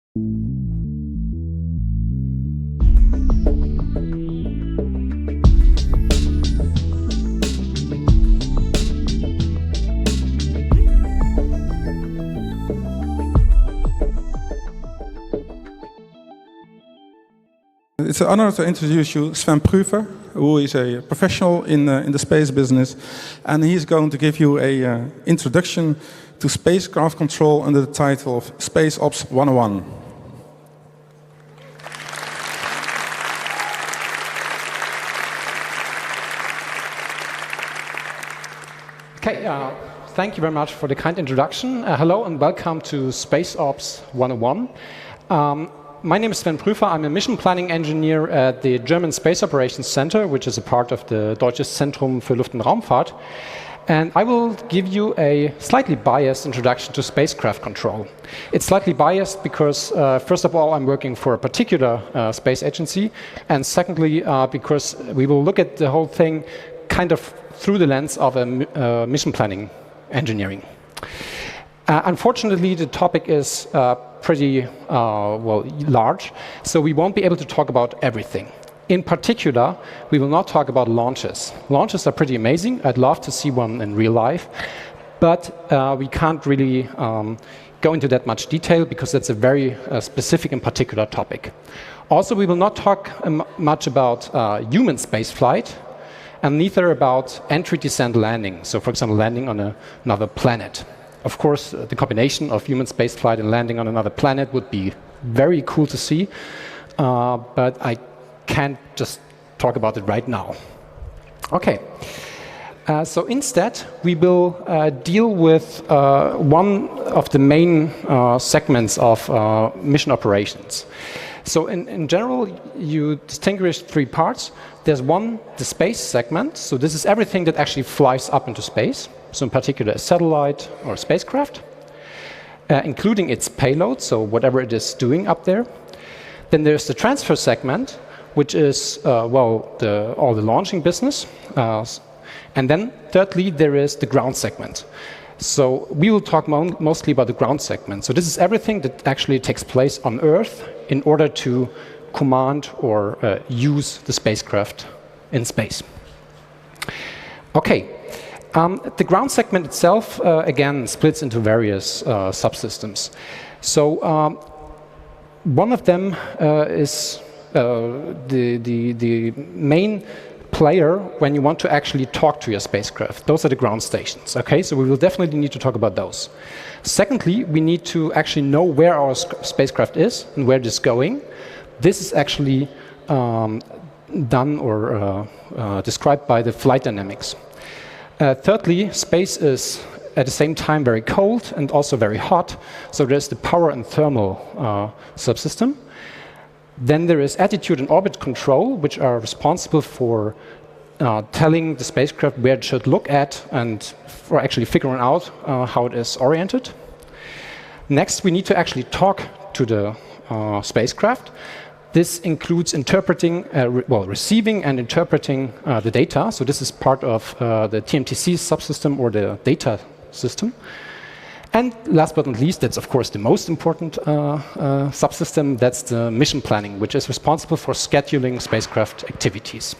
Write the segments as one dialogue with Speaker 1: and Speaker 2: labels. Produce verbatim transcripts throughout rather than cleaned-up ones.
Speaker 1: It's an honor to introduce you Sven Prufer, who is a professional in, uh, in the space business, and he's going to give you a uh, introduction to spacecraft control under the title of Space Ops one oh one.
Speaker 2: Okay, uh, thank you very much for the kind introduction. Uh, hello and welcome to Space Ops one oh one. Um, My name is Sven Prufer. I'm a mission planning engineer at the German Space Operations Center, which is a part of the Deutsches Zentrum für Luft- und Raumfahrt. And I will give you a slightly biased introduction to spacecraft control. It's slightly biased because, uh, first of all, I'm working for a particular uh, space agency, and secondly, uh, because we will look at the whole thing kind of through the lens of a uh, mission planning engineering. Uh, unfortunately, the topic is uh, pretty uh, well large, so we won't be able to talk about everything. In particular, we will not talk about launches. Launches are pretty amazing. I'd love to see one in real life, but uh, we can't really um, go into that much detail because that's a very uh, specific and particular topic. Also, we will not talk um, much about uh, human spaceflight, and neither about entry, descent, landing. So, for example, landing on a, another planet. Of course, uh, the combination of human spaceflight and landing on another planet would be very cool to see, uh, but I can't just talk about it right now. Okay, uh, so instead we will uh, deal with uh, one of the main uh, segments of uh, mission operations. So in, in general, you distinguish three parts. There's one, the space segment. So this is everything that actually flies up into space. So in particular, a satellite or a spacecraft, uh, including its payload, so whatever it is doing up there. Then there's the transfer segment, which is, uh, well, the, all the launching business. Uh, and then thirdly, there is the ground segment. So we will talk mo mostly about the ground segment. So this is everything that actually takes place on Earth in order to command or uh, use the spacecraft in space. Okay. Um, the ground segment itself, uh, again, splits into various uh, subsystems. So um, one of them uh, is uh, the, the, the main player when you want to actually talk to your spacecraft. Those are the ground stations. Okay, so we will definitely need to talk about those. Secondly, we need to actually know where our spacecraft is and where it is going. This is actually um, done or uh, uh, described by the flight dynamics. Uh, thirdly, space is at the same time very cold and also very hot, so there's the power and thermal uh, subsystem. Then there is attitude and orbit control, which are responsible for uh, telling the spacecraft where it should look at and for actually figuring out uh, how it is oriented. Next, we need to actually talk to the uh, spacecraft. This includes interpreting, uh, re well, receiving and interpreting uh, the data. So this is part of uh, the T M T C subsystem or the data system. And last but not least, that's of course the most important uh, uh, subsystem, that's the mission planning, which is responsible for scheduling spacecraft activities.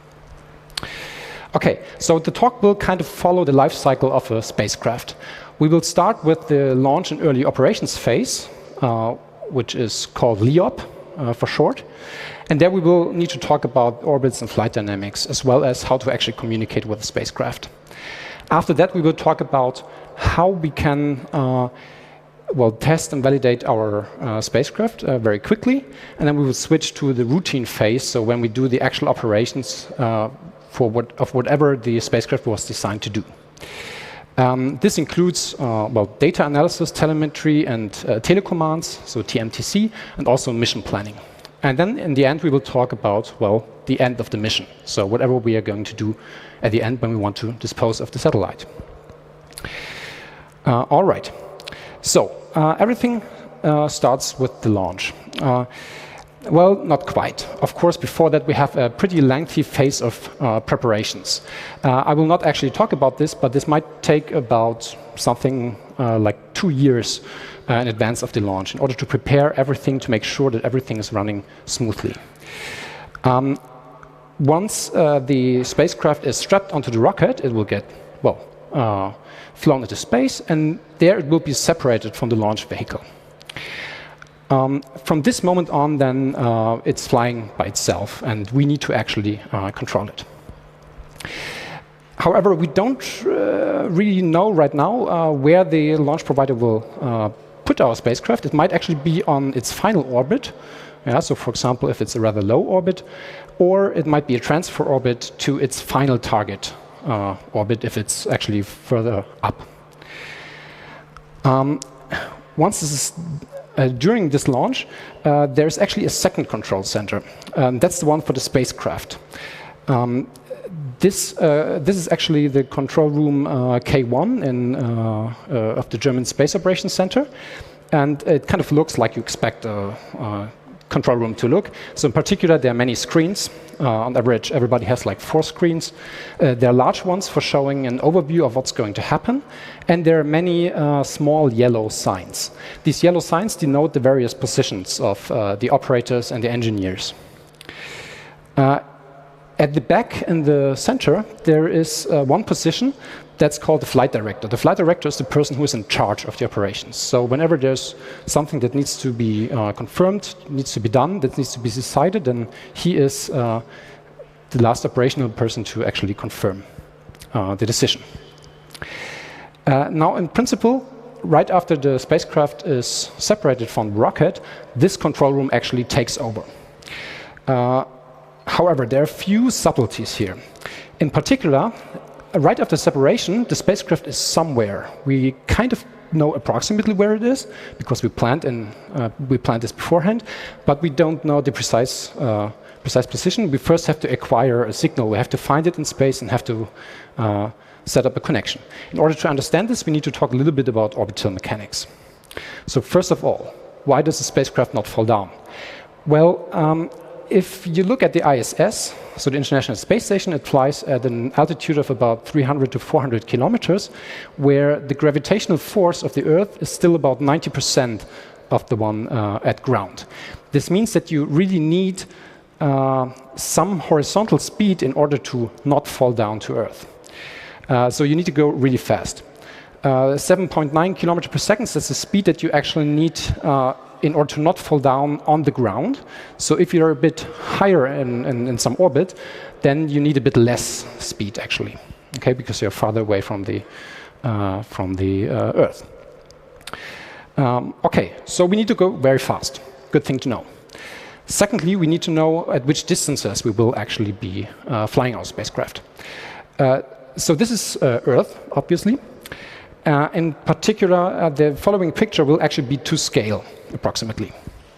Speaker 2: Okay, so the talk will kind of follow the life cycle of a spacecraft. We will start with the launch and early operations phase, uh, which is called L E O P. Uh, for short. And there we will need to talk about orbits and flight dynamics, as well as how to actually communicate with the spacecraft. After that, we will talk about how we can uh, well, test and validate our uh, spacecraft uh, very quickly. And then we will switch to the routine phase, so when we do the actual operations uh, for what, of whatever the spacecraft was designed to do. Um, this includes uh, well, data analysis, telemetry, and uh, telecommands, so T M T C, and also mission planning. And then in the end, we will talk about, well, the end of the mission. So whatever we are going to do at the end when we want to dispose of the satellite. Uh, all right. So uh, everything uh, starts with the launch. Uh, Well, not quite. Of course, before that, we have a pretty lengthy phase of uh, preparations. Uh, I will not actually talk about this, but this might take about something uh, like two years uh, in advance of the launch in order to prepare everything to make sure that everything is running smoothly. Um, once uh, the spacecraft is strapped onto the rocket, it will get, well, uh, flown into space, and there it will be separated from the launch vehicle. Um, from this moment on, then, uh, it's flying by itself, and we need to actually uh, control it. However, we don't uh, really know right now uh, where the launch provider will uh, put our spacecraft. It might actually be on its final orbit. Yeah, so, for example, if it's a rather low orbit, or it might be a transfer orbit to its final target uh, orbit if it's actually further up. Um, once this is Uh, during this launch, uh, there's actually a second control center. Um, that's the one for the spacecraft. Um, this, uh, this is actually the control room uh, K one in, uh, uh, of the German Space Operations Center. And it kind of looks like you expect a, a control room to look. So in particular, there are many screens. Uh, on average, everybody has like four screens. Uh, there are large ones for showing an overview of what's going to happen. And there are many uh, small yellow signs. These yellow signs denote the various positions of uh, the operators and the engineers. Uh, at the back in the center, there is uh, one position that's called the flight director. The flight director is the person who is in charge of the operations. So whenever there's something that needs to be uh, confirmed, needs to be done, that needs to be decided, then he is uh, the last operational person to actually confirm uh, the decision. Uh, now, in principle, right after the spacecraft is separated from the rocket, this control room actually takes over. Uh, however, there are a few subtleties here. In particular, right after separation, the spacecraft is somewhere. We kind of know approximately where it is because we planned in uh, we planned this beforehand, but we don't know the precise uh, precise position. We first have to acquire a signal. We have to find it in space and have to uh, set up a connection. In order to understand this, we need to talk a little bit about orbital mechanics. So first of all, why does the spacecraft not fall down? Well, um, if you look at the I S S, so the International Space Station, it flies at an altitude of about three hundred to four hundred kilometers, where the gravitational force of the Earth is still about ninety percent of the one uh, at ground. This means that you really need uh, some horizontal speed in order to not fall down to Earth. Uh, so you need to go really fast. Uh, seven point nine kilometers per second, that's the speed that you actually need uh, in order to not fall down on the ground. So if you're a bit higher in, in, in some orbit, then you need a bit less speed actually, okay, because you're farther away from the, uh, from the uh, Earth. Um, okay, so we need to go very fast. Good thing to know. Secondly, we need to know at which distances we will actually be uh, flying our spacecraft. Uh, so this is uh, Earth, obviously. Uh, in particular, uh, the following picture will actually be to scale, approximately.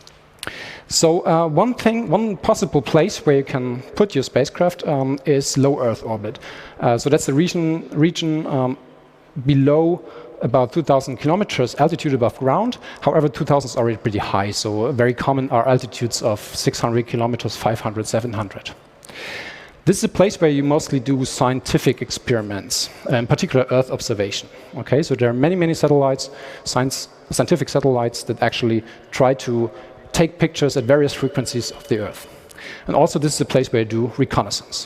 Speaker 2: So uh, one thing, one possible place where you can put your spacecraft um, is low Earth orbit. Uh, so that's the region, region um, below about two thousand kilometers altitude above ground. However, two thousand is already pretty high, so very common are altitudes of six hundred kilometers, five hundred, seven hundred. This is a place where you mostly do scientific experiments, in particular Earth observation. Okay, so there are many, many satellites, science, scientific satellites that actually try to take pictures at various frequencies of the Earth. And also this is a place where you do reconnaissance.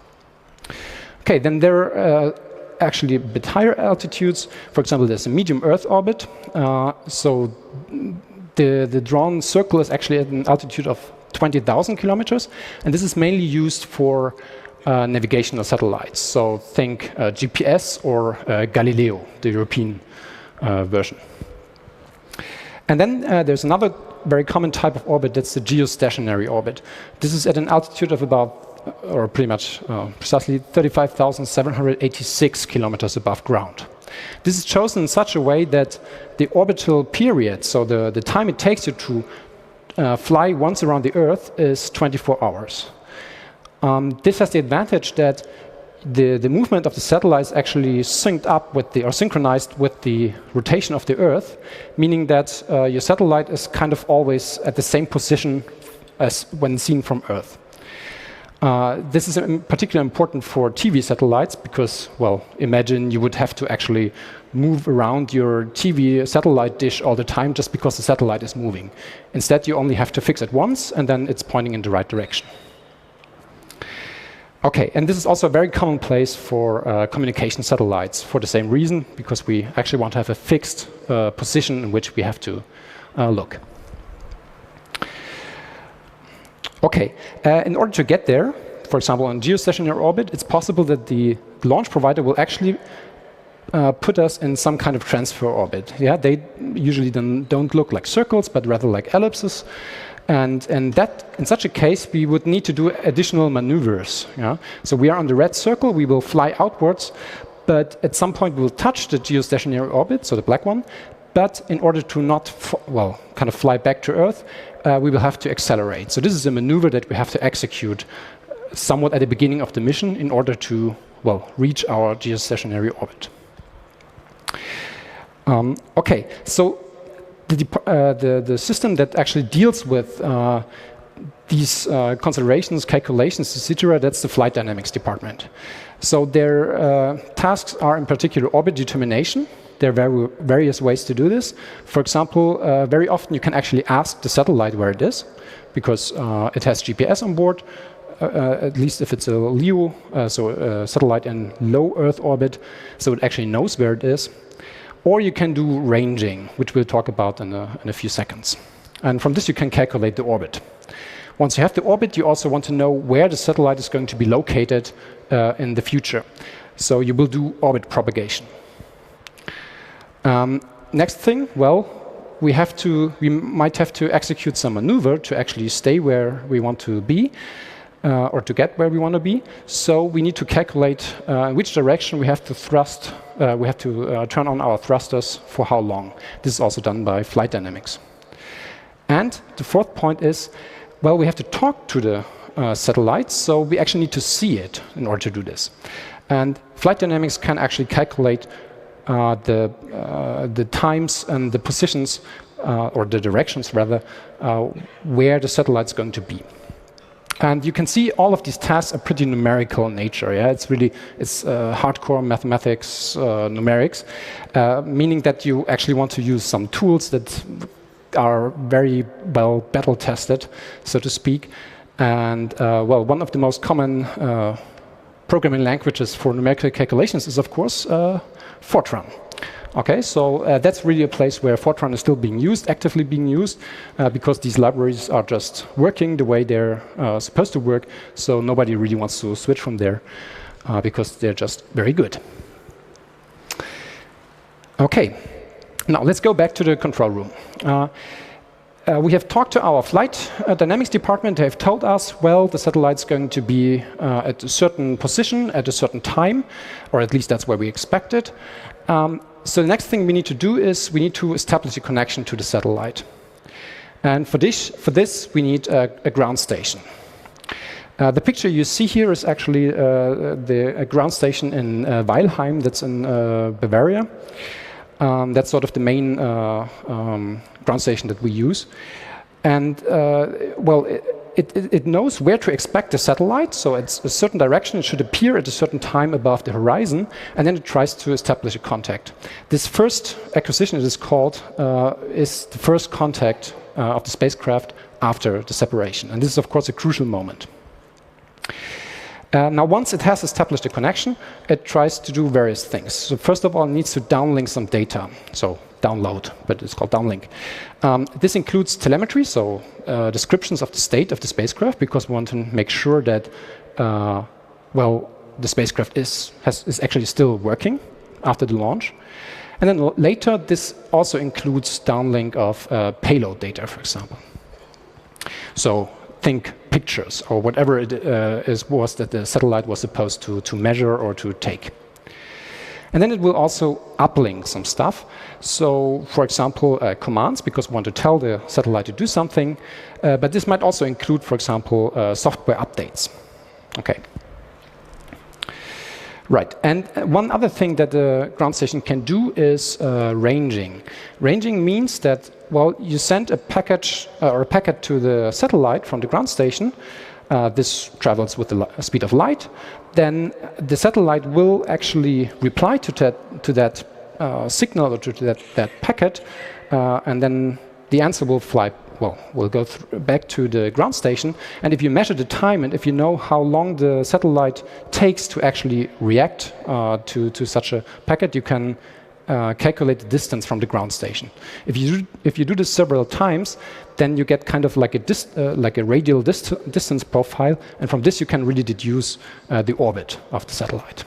Speaker 2: Okay, then there are uh, actually a bit higher altitudes. For example, there's a medium Earth orbit. Uh, so the, the drawn circle is actually at an altitude of twenty thousand kilometers, and this is mainly used for uh, navigational satellites. So think uh, G P S or uh, Galileo, the European uh, version. And then uh, there's another very common type of orbit, that's the geostationary orbit. This is at an altitude of about, or pretty much uh, precisely, thirty-five thousand seven hundred eighty-six kilometers above ground. This is chosen in such a way that the orbital period, so the, the time it takes you to Uh, fly once around the Earth, is twenty-four hours. Um, this has the advantage that the, the movement of the satellite is actually synced up with the, or synchronized with the rotation of the Earth, meaning that uh, your satellite is kind of always at the same position as when seen from Earth. Uh, this is um, particularly important for T V satellites because, well, imagine you would have to actually move around your T V satellite dish all the time just because the satellite is moving. Instead, you only have to fix it once, and then it's pointing in the right direction. Okay, and this is also a very common place for uh, communication satellites for the same reason, because we actually want to have a fixed uh, position in which we have to uh, look. Okay, uh, in order to get there, for example, on geostationary orbit, it's possible that the launch provider will actually uh, put us in some kind of transfer orbit. Yeah, they usually then don't look like circles, but rather like ellipses. And, and that, in such a case, we would need to do additional maneuvers. Yeah? So we are on the red circle, we will fly outwards, but at some point we'll touch the geostationary orbit, so the black one. But in order to not, f well, kind of fly back to Earth, uh, we will have to accelerate. So this is a maneuver that we have to execute somewhat at the beginning of the mission in order to, well, reach our geostationary orbit. Um, okay, so The, uh, the, the system that actually deals with uh, these uh, considerations, calculations, et cetera, that's the flight dynamics department. So their uh, tasks are in particular orbit determination. There are very, various ways to do this. For example, uh, very often you can actually ask the satellite where it is, because uh, it has G P S on board, uh, uh, at least if it's a LEO, uh, so a satellite in low Earth orbit, so it actually knows where it is. Or you can do ranging, which we'll talk about in a, in a few seconds. And from this you can calculate the orbit. Once you have the orbit, you also want to know where the satellite is going to be located uh, in the future. So you will do orbit propagation. Um, next thing, well, we have to, we might have to execute some maneuver to actually stay where we want to be. Uh, or to get where we want to be. So we need to calculate uh, in which direction we have to thrust, uh, we have to uh, turn on our thrusters for how long. This is also done by flight dynamics. And the fourth point is, well, we have to talk to the uh, satellites, so we actually need to see it in order to do this. And flight dynamics can actually calculate uh, the, uh, the times and the positions, uh, or the directions rather, uh, where the satellite's going to be. And you can see all of these tasks are pretty numerical in nature. Yeah, it's really it's uh, hardcore mathematics, uh, numerics, uh, meaning that you actually want to use some tools that are very well battle tested, so to speak. And uh, well, one of the most common uh, programming languages for numerical calculations is, of course, uh, Fortran. Okay, so uh, that's really a place where Fortran is still being used, actively being used, uh, because these libraries are just working the way they're uh, supposed to work, so nobody really wants to switch from there, uh, because they're just very good. Okay, now let's go back to the control room. Uh, uh, we have talked to our flight uh, dynamics department. They have told us, well, the satellite's going to be uh, at a certain position at a certain time, or at least that's where we expect it. Um, So the next thing we need to do is we need to establish a connection to the satellite. And for this, for this we need a, a ground station. Uh, the picture you see here is actually uh, the a ground station in uh, Weilheim, that's in uh, Bavaria. Um, that's sort of the main uh, um, ground station that we use. And uh, well, it, It, it knows where to expect the satellite, so it's a certain direction, it should appear at a certain time above the horizon, and then it tries to establish a contact. This first acquisition, it is called, uh, is the first contact uh, of the spacecraft after the separation, and this is of course a crucial moment. Uh, now once it has established a connection, it tries to do various things. So first of all, it needs to downlink some data, so download, but it's called downlink. Um, this includes telemetry, so uh, descriptions of the state of the spacecraft, because we want to make sure that, uh, well, the spacecraft is, has, is actually still working after the launch. And then later, this also includes downlink of uh, payload data, for example. So think pictures or whatever it uh, is, was that the satellite was supposed to, to measure or to take. And then it will also uplink some stuff. So, for example, uh, commands, because we want to tell the satellite to do something. Uh, but this might also include, for example, uh, software updates. Okay. Right. And one other thing that the ground station can do is uh, ranging. Ranging means that, well, you send a package uh, or a packet to the satellite from the ground station. uh, this travels with the li speed of light, then the satellite will actually reply to that, to that uh, signal or to that, that packet, uh, and then the answer will fly, well, will go back to the ground station. And if you measure the time and if you know how long the satellite takes to actually react uh, to, to such a packet, you can uh, calculate the distance from the ground station. If you do, if you do this several times, then you get kind of like a, dis uh, like a radial dist distance profile, and from this you can really deduce uh, the orbit of the satellite.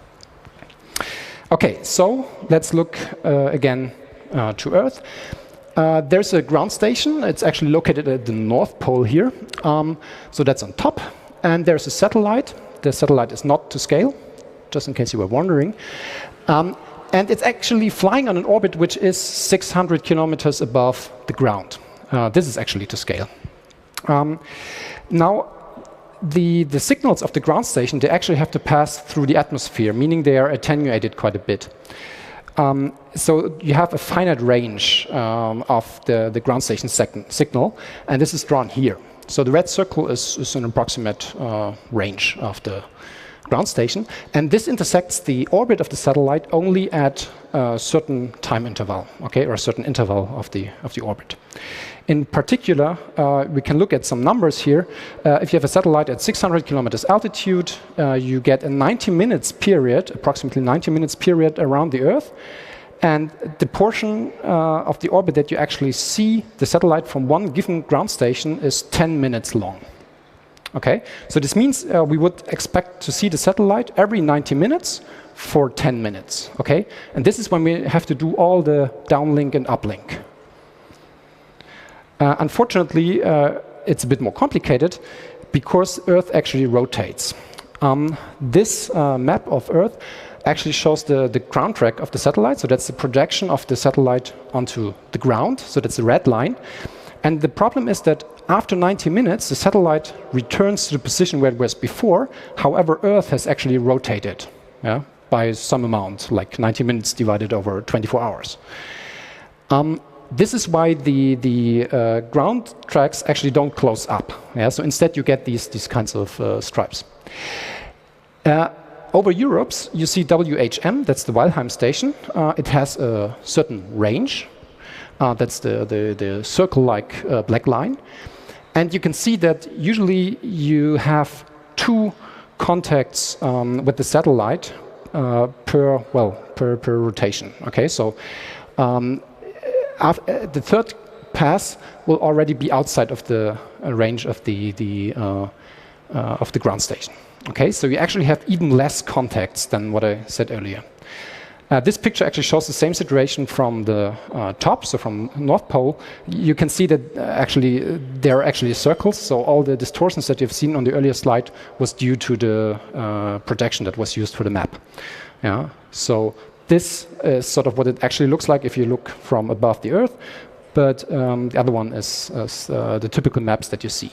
Speaker 2: Okay, so let's look uh, again uh, to Earth. Uh, there's a ground station. It's actually located at the North Pole here. Um, so that's on top. And there's a satellite. The satellite is not to scale, just in case you were wondering. Um, and it's actually flying on an orbit which is six hundred kilometers above the ground. Uh, this is actually to scale. Um, now, the, the signals of the ground station, they actually have to pass through the atmosphere, meaning they are attenuated quite a bit. Um, so you have a finite range um, of the, the ground station signal, and this is drawn here. So the red circle is, is an approximate uh, range of the ground station, and this intersects the orbit of the satellite only at a certain time interval, okay, or a certain interval of the, of the orbit. In particular, uh, we can look at some numbers here. Uh, if you have a satellite at six hundred kilometers altitude, uh, you get a ninety minutes period, approximately ninety minutes period around the Earth. And the portion uh, of the orbit that you actually see the satellite from one given ground station is ten minutes long. Okay, so this means uh, we would expect to see the satellite every ninety minutes for ten minutes. Okay, and this is when we have to do all the downlink and uplink. Uh, unfortunately, uh, it's a bit more complicated because Earth actually rotates. Um, this uh, map of Earth actually shows the, the ground track of the satellite. So that's the projection of the satellite onto the ground. So that's the red line. And the problem is that after ninety minutes, the satellite returns to the position where it was before. However, Earth has actually rotated, yeah, by some amount, like ninety minutes divided over twenty-four hours. Um, This is why the, the uh, ground tracks actually don't close up. Yeah? So instead you get these, these kinds of uh, stripes. Uh, over Europe, you see W H M, that's the Walheim station. Uh, it has a certain range. Uh, that's the, the, the circle-like uh, black line. And you can see that usually you have two contacts um, with the satellite uh, per, well, per, per rotation. Okay, so um, After, the third pass will already be outside of the uh, range of the, the, uh, uh, of the ground station. Okay, so you actually have even less contacts than what I said earlier. Uh, this picture actually shows the same situation from the uh, top, so from North Pole. You can see that uh, actually uh, there are actually circles, so all the distortions that you've seen on the earlier slide was due to the uh, projection that was used for the map. Yeah, so this is sort of what it actually looks like if you look from above the Earth, but um, the other one is, is uh, the typical maps that you see.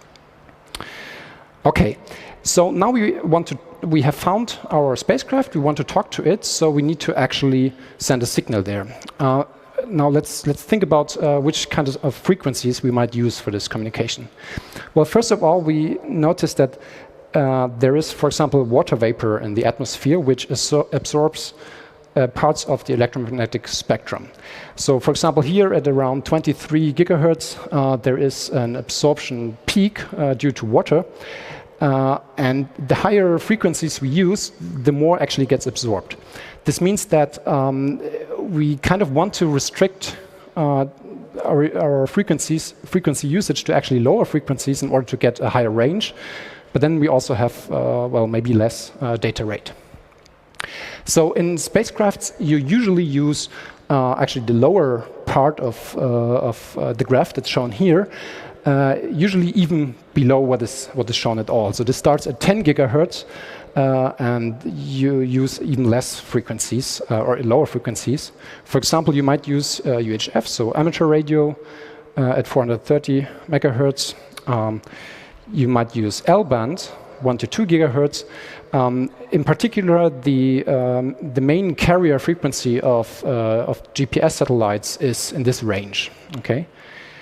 Speaker 2: Okay, so now we want to, we have found our spacecraft, we want to talk to it, so we need to actually send a signal there. Uh, now let's, let's think about uh, which kind of, of frequencies we might use for this communication. Well, first of all, we noticed that uh, there is, for example, water vapor in the atmosphere, which absorbs Uh, parts of the electromagnetic spectrum. So, for example, here at around twenty-three gigahertz, uh, there is an absorption peak uh, due to water. Uh, and the higher frequencies we use, the more actually gets absorbed. This means that um, we kind of want to restrict uh, our, our frequencies, frequency usage to actually lower frequencies in order to get a higher range. But then we also have, uh, well, maybe less uh, data rate. So in spacecrafts, you usually use uh, actually the lower part of, uh, of uh, the graph that's shown here, uh, usually even below what is, what is shown at all. So this starts at ten gigahertz, uh, and you use even less frequencies, uh, or lower frequencies. For example, you might use uh, U H F, so amateur radio, uh, at four hundred thirty megahertz. Um, you might use L-band, one to two gigahertz. Um, in particular, the, um, the main carrier frequency of, uh, of G P S satellites is in this range. Okay?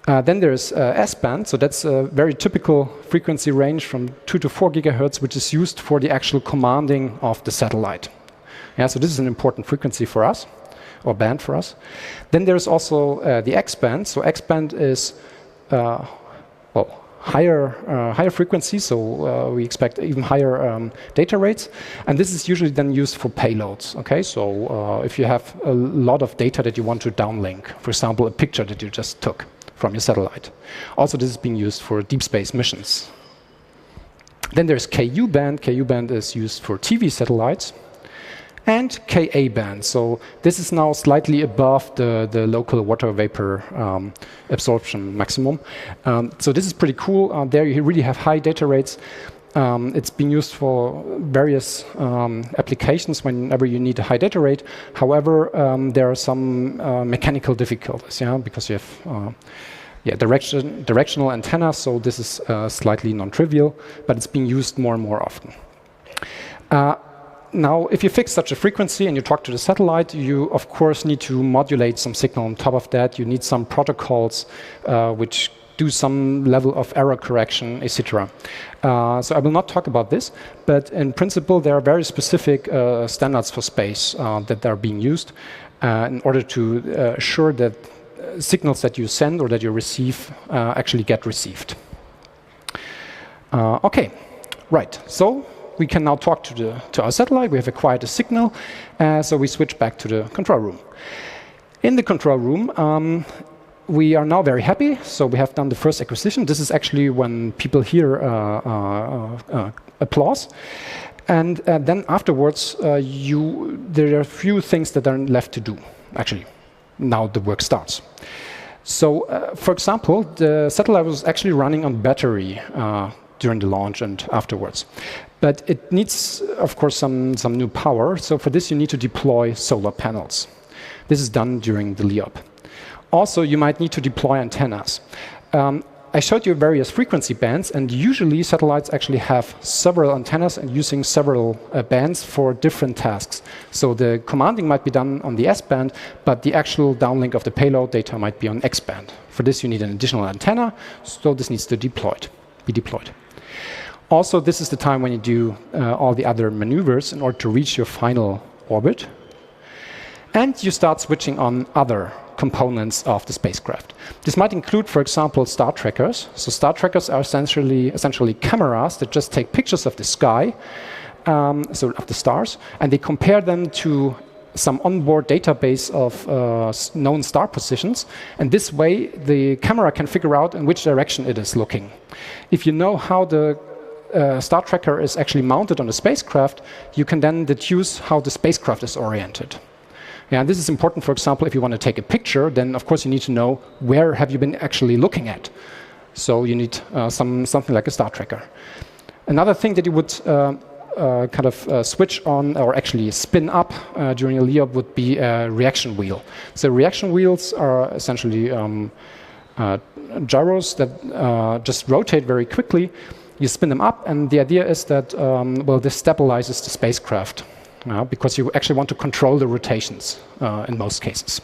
Speaker 2: Uh, then there's uh, S-band, so that's a very typical frequency range from two to four gigahertz, which is used for the actual commanding of the satellite. Yeah, so this is an important frequency for us, or band for us. Then there's also uh, the X-band. So X-band is uh, well, higher uh, higher frequency, so uh, we expect even higher um, data rates, and this is usually then used for payloads. Okay, so uh, if you have a lot of data that you want to downlink, for example, a picture that you just took from your satellite. Also, this is being used for deep space missions. Then there's K U band. K U band is used for T V satellites. And K A band. So this is now slightly above the, the local water vapor um, absorption maximum. Um, so this is pretty cool. Uh, there you really have high data rates. Um, it's being used for various um, applications whenever you need a high data rate. However, um, there are some uh, mechanical difficulties, yeah, because you have uh, yeah, direction, directional antennas, so this is uh, slightly non-trivial, but it's being used more and more often. Uh, Now, if you fix such a frequency and you talk to the satellite, you, of course, need to modulate some signal on top of that. You need some protocols uh, which do some level of error correction, et cetera. Uh, so I will not talk about this, but in principle, there are very specific uh, standards for space uh, that are being used uh, in order to uh, assure that signals that you send or that you receive uh, actually get received. Uh, OK, right. So we can now talk to, the, to our satellite. We have acquired a signal, uh, so we switch back to the control room. In the control room, um, we are now very happy. So we have done the first acquisition. This is actually when people hear uh, uh, uh, applause. And uh, then afterwards, uh, you, there are a few things that are left to do, actually. Now the work starts. So, uh, for example, the satellite was actually running on battery uh, during the launch and afterwards. But it needs, of course, some, some new power. So for this, you need to deploy solar panels. This is done during the LEOP. Also, you might need to deploy antennas. Um, I showed you various frequency bands, and usually satellites actually have several antennas and using several uh, bands for different tasks. So the commanding might be done on the S-band, but the actual downlink of the payload data might be on X-band. For this, you need an additional antenna, so this needs to deployed, be deployed. Also, this is the time when you do uh, all the other maneuvers in order to reach your final orbit. And you start switching on other components of the spacecraft. This might include, for example, star trackers. So star trackers are essentially, essentially cameras that just take pictures of the sky, um, so of the stars, and they compare them to some onboard database of uh, known star positions. And this way, the camera can figure out in which direction it is looking. If you know how the Uh, star tracker is actually mounted on the spacecraft, you can then deduce how the spacecraft is oriented. Yeah, and this is important, for example, if you want to take a picture, then of course you need to know where have you been actually looking at. So you need uh, some, something like a star tracker. Another thing that you would uh, uh, kind of uh, switch on or actually spin up uh, during a LEOP would be a reaction wheel. So reaction wheels are essentially um, uh, gyros that uh, just rotate very quickly. You spin them up, and the idea is that, um, well, this stabilizes the spacecraft uh, because you actually want to control the rotations uh, in most cases.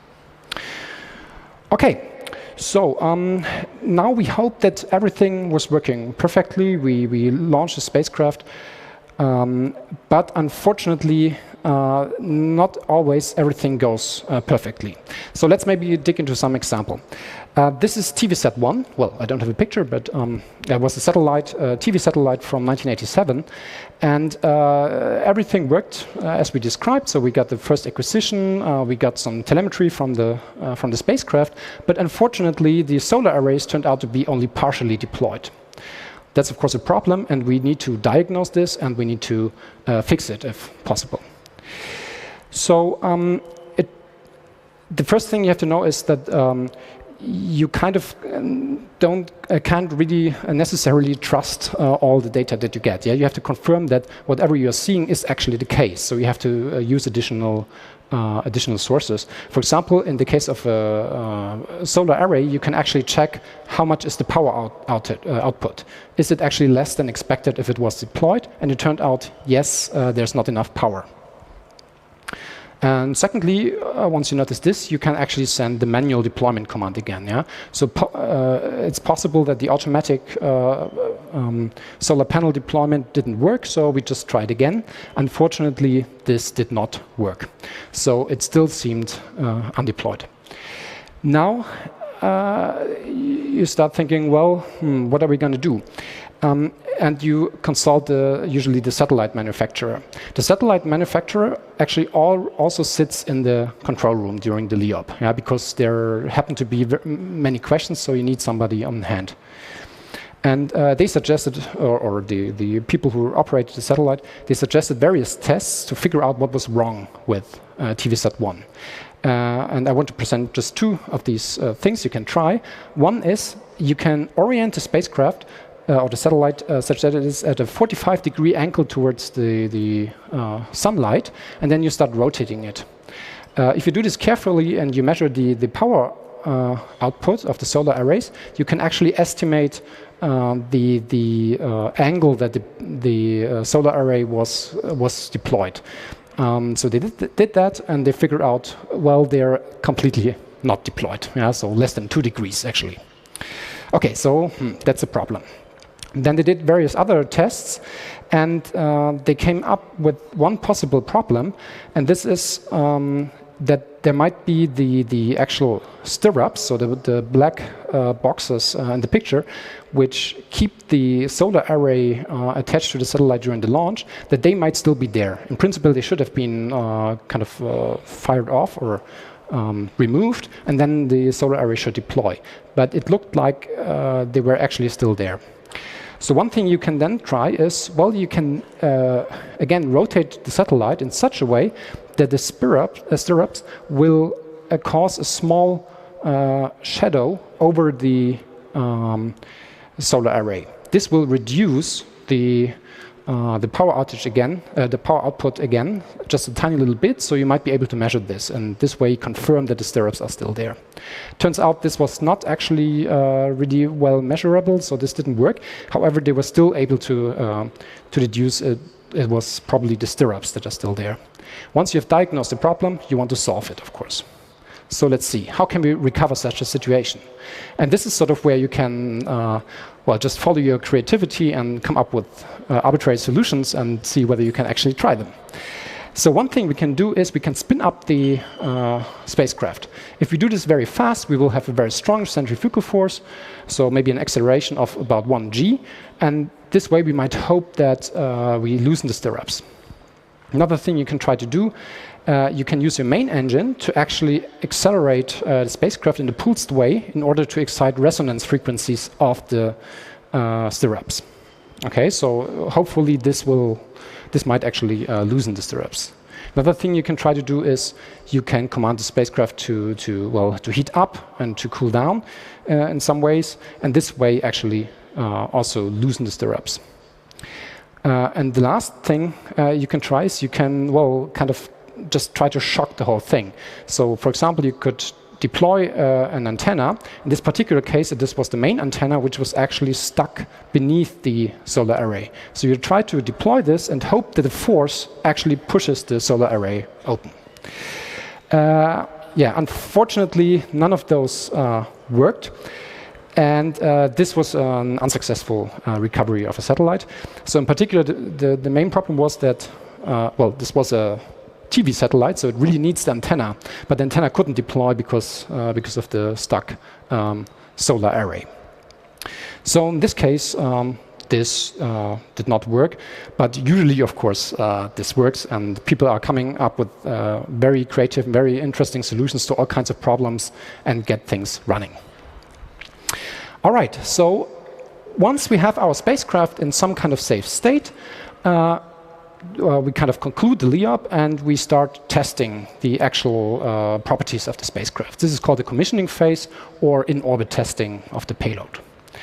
Speaker 2: Okay, so um, now we hope that everything was working perfectly. We, we launched the spacecraft, um, but unfortunately, uh, not always everything goes uh, perfectly. So let's maybe dig into some example. Uh, this is T V Sat one. Well, I don't have a picture, but um, it was a satellite, uh, T V satellite from nineteen eighty-seven. And uh, everything worked uh, as we described. So we got the first acquisition, uh, we got some telemetry from the, uh, from the spacecraft. But unfortunately, the solar arrays turned out to be only partially deployed. That's, of course, a problem, and we need to diagnose this, and we need to uh, fix it if possible. So um, it, the first thing you have to know is that um, you kind of don't uh, can't really necessarily trust uh, all the data that you get. Yeah, you have to confirm that whatever you are seeing is actually the case. So you have to uh, use additional uh, additional sources. For example, in the case of a, a solar array, you can actually check how much is the power out, out, uh, output. Is it actually less than expected if it was deployed? And it turned out, yes, uh, there's not enough power. And secondly, uh, once you notice this, you can actually send the manual deployment command again. Yeah, so po uh, it's possible that the automatic uh, um, solar panel deployment didn't work, so we just tried again. Unfortunately, this did not work, so it still seemed uh, undeployed. Now uh, you start thinking, well, hmm, what are we going to do? Um, and you consult the, usually the satellite manufacturer. The satellite manufacturer actually all also sits in the control room during the L E O P, yeah, because there happen to be many questions, so you need somebody on hand. And uh, they suggested, or, or the, the people who operated the satellite, they suggested various tests to figure out what was wrong with uh, T V Sat one. Uh, and I want to present just two of these uh, things you can try. One is you can orient the spacecraft Uh, or the satellite uh, such that it is at a forty-five degree angle towards the, the uh, sunlight, and then you start rotating it. Uh, if you do this carefully and you measure the, the power uh, output of the solar arrays, you can actually estimate uh, the, the uh, angle that the, the uh, solar array was, uh, was deployed. Um, so they did, did that, and they figured out, well, they're completely not deployed, yeah, so less than two degrees actually. Okay, so hmm, that's a problem. Then they did various other tests, and uh, they came up with one possible problem, and this is um, that there might be the, the actual stirrups, so the, the black uh, boxes uh, in the picture, which keep the solar array uh, attached to the satellite during the launch, that they might still be there. In principle, they should have been uh, kind of uh, fired off or um, removed, and then the solar array should deploy. But it looked like uh, they were actually still there. So one thing you can then try is, well, you can, uh, again, rotate the satellite in such a way that the stirrup, uh, stirrups will uh, cause a small uh, shadow over the um, solar array. This will reduce the Uh, the power outage again, uh, the power output again, just a tiny little bit, so you might be able to measure this, and this way confirm that the stirrups are still there. Turns out this was not actually uh, really well measurable, so this didn't work. However, they were still able to, uh, to deduce it, it was probably the stirrups that are still there. Once you have diagnosed the problem, you want to solve it, of course. So let's see, how can we recover such a situation? And this is sort of where you can, uh, well, just follow your creativity and come up with uh, arbitrary solutions and see whether you can actually try them. So one thing we can do is we can spin up the uh, spacecraft. If we do this very fast, we will have a very strong centrifugal force, so maybe an acceleration of about one G, and this way we might hope that uh, we loosen the stirrups. Another thing you can try to do, uh, you can use your main engine to actually accelerate uh, the spacecraft in a pulsed way in order to excite resonance frequencies of the uh, stirrups. Okay, so hopefully this will, this might actually uh, loosen the stirrups. Another thing you can try to do is you can command the spacecraft to, to well, to heat up and to cool down uh, in some ways, and this way actually uh, also loosen the stirrups. Uh, and the last thing uh, you can try is you can, well, kind of just try to shock the whole thing. So, for example, you could deploy uh, an antenna. In this particular case, this was the main antenna, which was actually stuck beneath the solar array. So you try to deploy this and hope that the force actually pushes the solar array open. Uh, yeah, unfortunately, none of those uh, worked. And uh, this was an unsuccessful uh, recovery of a satellite. So in particular, the, the, the main problem was that, uh, well, this was a T V satellite, so it really needs the antenna. But the antenna couldn't deploy because, uh, because of the stuck um, solar array. So in this case, um, this uh, did not work. But usually, of course, uh, this works. And people are coming up with uh, very creative, very interesting solutions to all kinds of problems and get things running. All right, so once we have our spacecraft in some kind of safe state, uh, uh, we kind of conclude the L E O P and we start testing the actual uh, properties of the spacecraft. This is called the commissioning phase or in-orbit testing of the payload.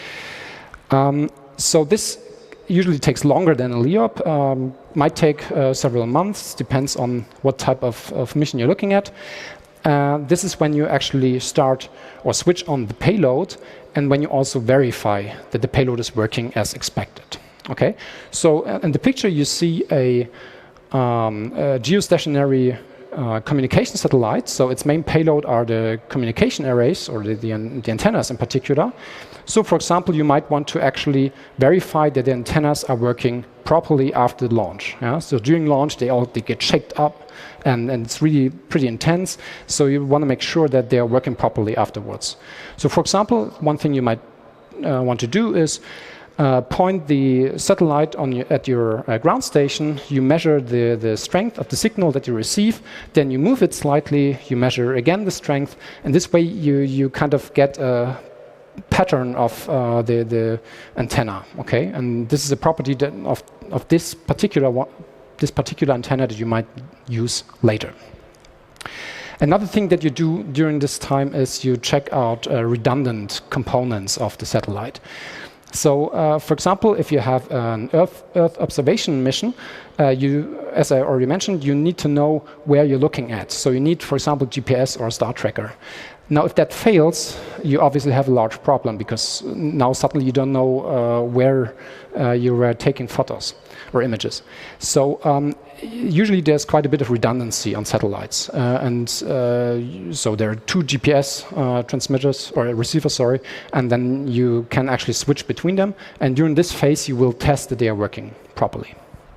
Speaker 2: Um, so this usually takes longer than a L E O P, um, might take uh, several months, depends on what type of, of mission you're looking at. Uh, this is when you actually start or switch on the payload, and when you also verify that the payload is working as expected. Okay, so uh, in the picture you see a, um, a geostationary uh, communication satellite. So its main payload are the communication arrays, or the, the, the antennas in particular. So for example, you might want to actually verify that the antennas are working properly after launch. Yeah? So during launch, they all they get shaked up, and, and it's really pretty intense. So you want to make sure that they are working properly afterwards. So for example, one thing you might uh, want to do is Uh, point the satellite on your, at your uh, ground station, you measure the, the strength of the signal that you receive, then you move it slightly, you measure again the strength, and this way you, you kind of get a pattern of uh, the, the antenna, okay? And this is a property that of, of this particular one, this particular antenna that you might use later. Another thing that you do during this time is you check out uh, redundant components of the satellite. So, uh, for example, if you have an Earth, Earth observation mission, uh, you, as I already mentioned, you need to know where you're looking at. So you need, for example, G P S or a star tracker. Now, if that fails, you obviously have a large problem, because now suddenly you don't know uh, where uh, you were taking photos or images. So um, usually there's quite a bit of redundancy on satellites. Uh, and uh, so there are two G P S uh, transmitters, or receivers, sorry, and then you can actually switch between them. And during this phase, you will test that they are working properly.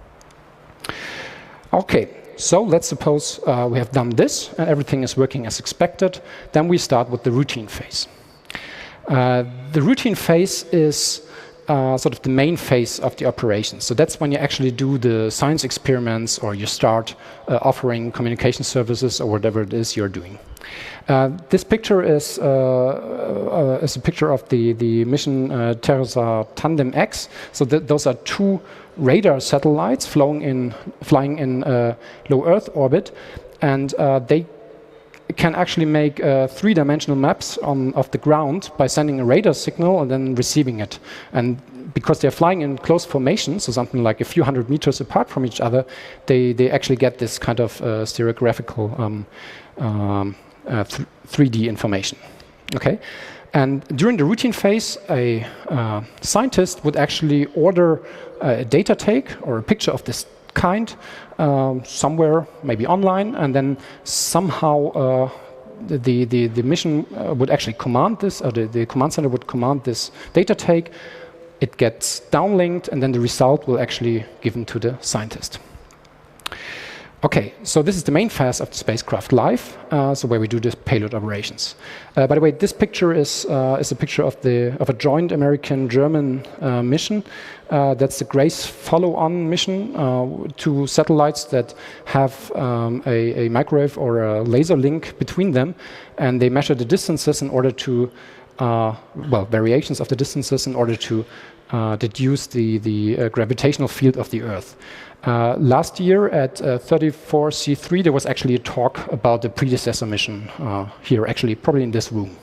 Speaker 2: Okay. So let's suppose uh, we have done this and everything is working as expected. Then we start with the routine phase. Uh, the routine phase is uh, sort of the main phase of the operation. So that's when you actually do the science experiments, or you start uh, offering communication services, or whatever it is you're doing. Uh, this picture is, uh, uh, is a picture of the, the mission uh, Terra Tandem X. So th those are two radar satellites flying in, flying in uh, low Earth orbit, and uh, they can actually make uh, three-dimensional maps on, of the ground by sending a radar signal and then receiving it. And because they're flying in close formation, so something like a few hundred meters apart from each other, they, they actually get this kind of uh, stereographical um, um, uh, th three D information. Okay. And during the routine phase, a uh, scientist would actually order a data take or a picture of this kind um, somewhere, maybe online, and then somehow uh, the, the, the mission uh, would actually command this, or the, the command center would command this data take. It gets downlinked, and then the result will actually given to the scientist. Okay, so this is the main phase of the spacecraft life, uh, so where we do the payload operations. Uh, by the way, this picture is uh, is a picture of the of a joint American-German uh, mission. Uh, that's the GRACE follow-on mission, uh, two satellites that have um, a, a microwave or a laser link between them, and they measure the distances in order to, uh, well, variations of the distances in order to uh, deduce the the uh, gravitational field of the Earth. Uh, last year at uh, thirty-four C three, there was actually a talk about the predecessor mission uh, here, actually probably in this room.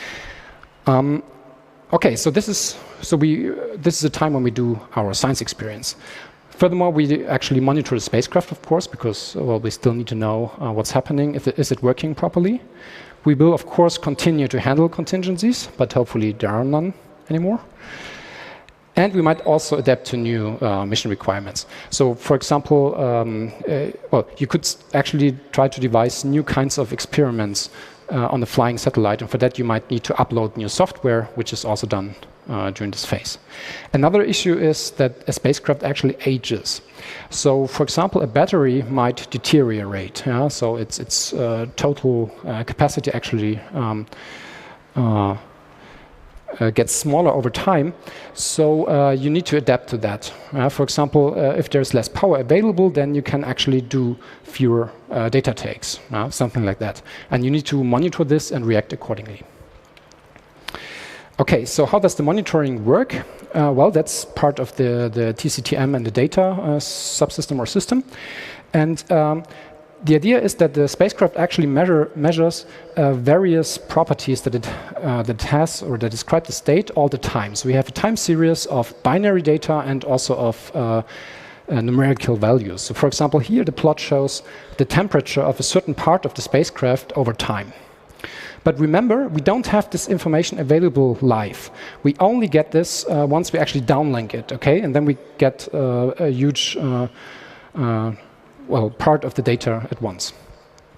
Speaker 2: Um, okay, so this is so we uh, this is a time when we do our science experience. Furthermore, we actually monitor the spacecraft, of course, because well, we still need to know uh, what's happening. If it, is it working properly? We will, of course, continue to handle contingencies, but hopefully there are none anymore. And we might also adapt to new uh, mission requirements. So, for example, um, uh, well, you could actually try to devise new kinds of experiments uh, on the flying satellite, and for that you might need to upload new software, which is also done uh, during this phase. Another issue is that a spacecraft actually ages. So, for example, a battery might deteriorate. Yeah? So its its uh, total uh, capacity actually um, uh, Uh, gets smaller over time, so uh, you need to adapt to that. Uh, for example, uh, if there's less power available, then you can actually do fewer uh, data takes, uh, something like that. And you need to monitor this and react accordingly. Okay, so how does the monitoring work? Uh, well, that's part of the, the T C T M and the data uh, subsystem or system. And um, the idea is that the spacecraft actually measure, measures uh, various properties that it, uh, that it has, or that describe the state all the time. So we have a time series of binary data and also of uh, uh, numerical values. So for example, here the plot shows the temperature of a certain part of the spacecraft over time. But remember, we don't have this information available live. We only get this uh, once we actually downlink it, okay? And then we get uh, a huge uh, uh, well, part of the data at once.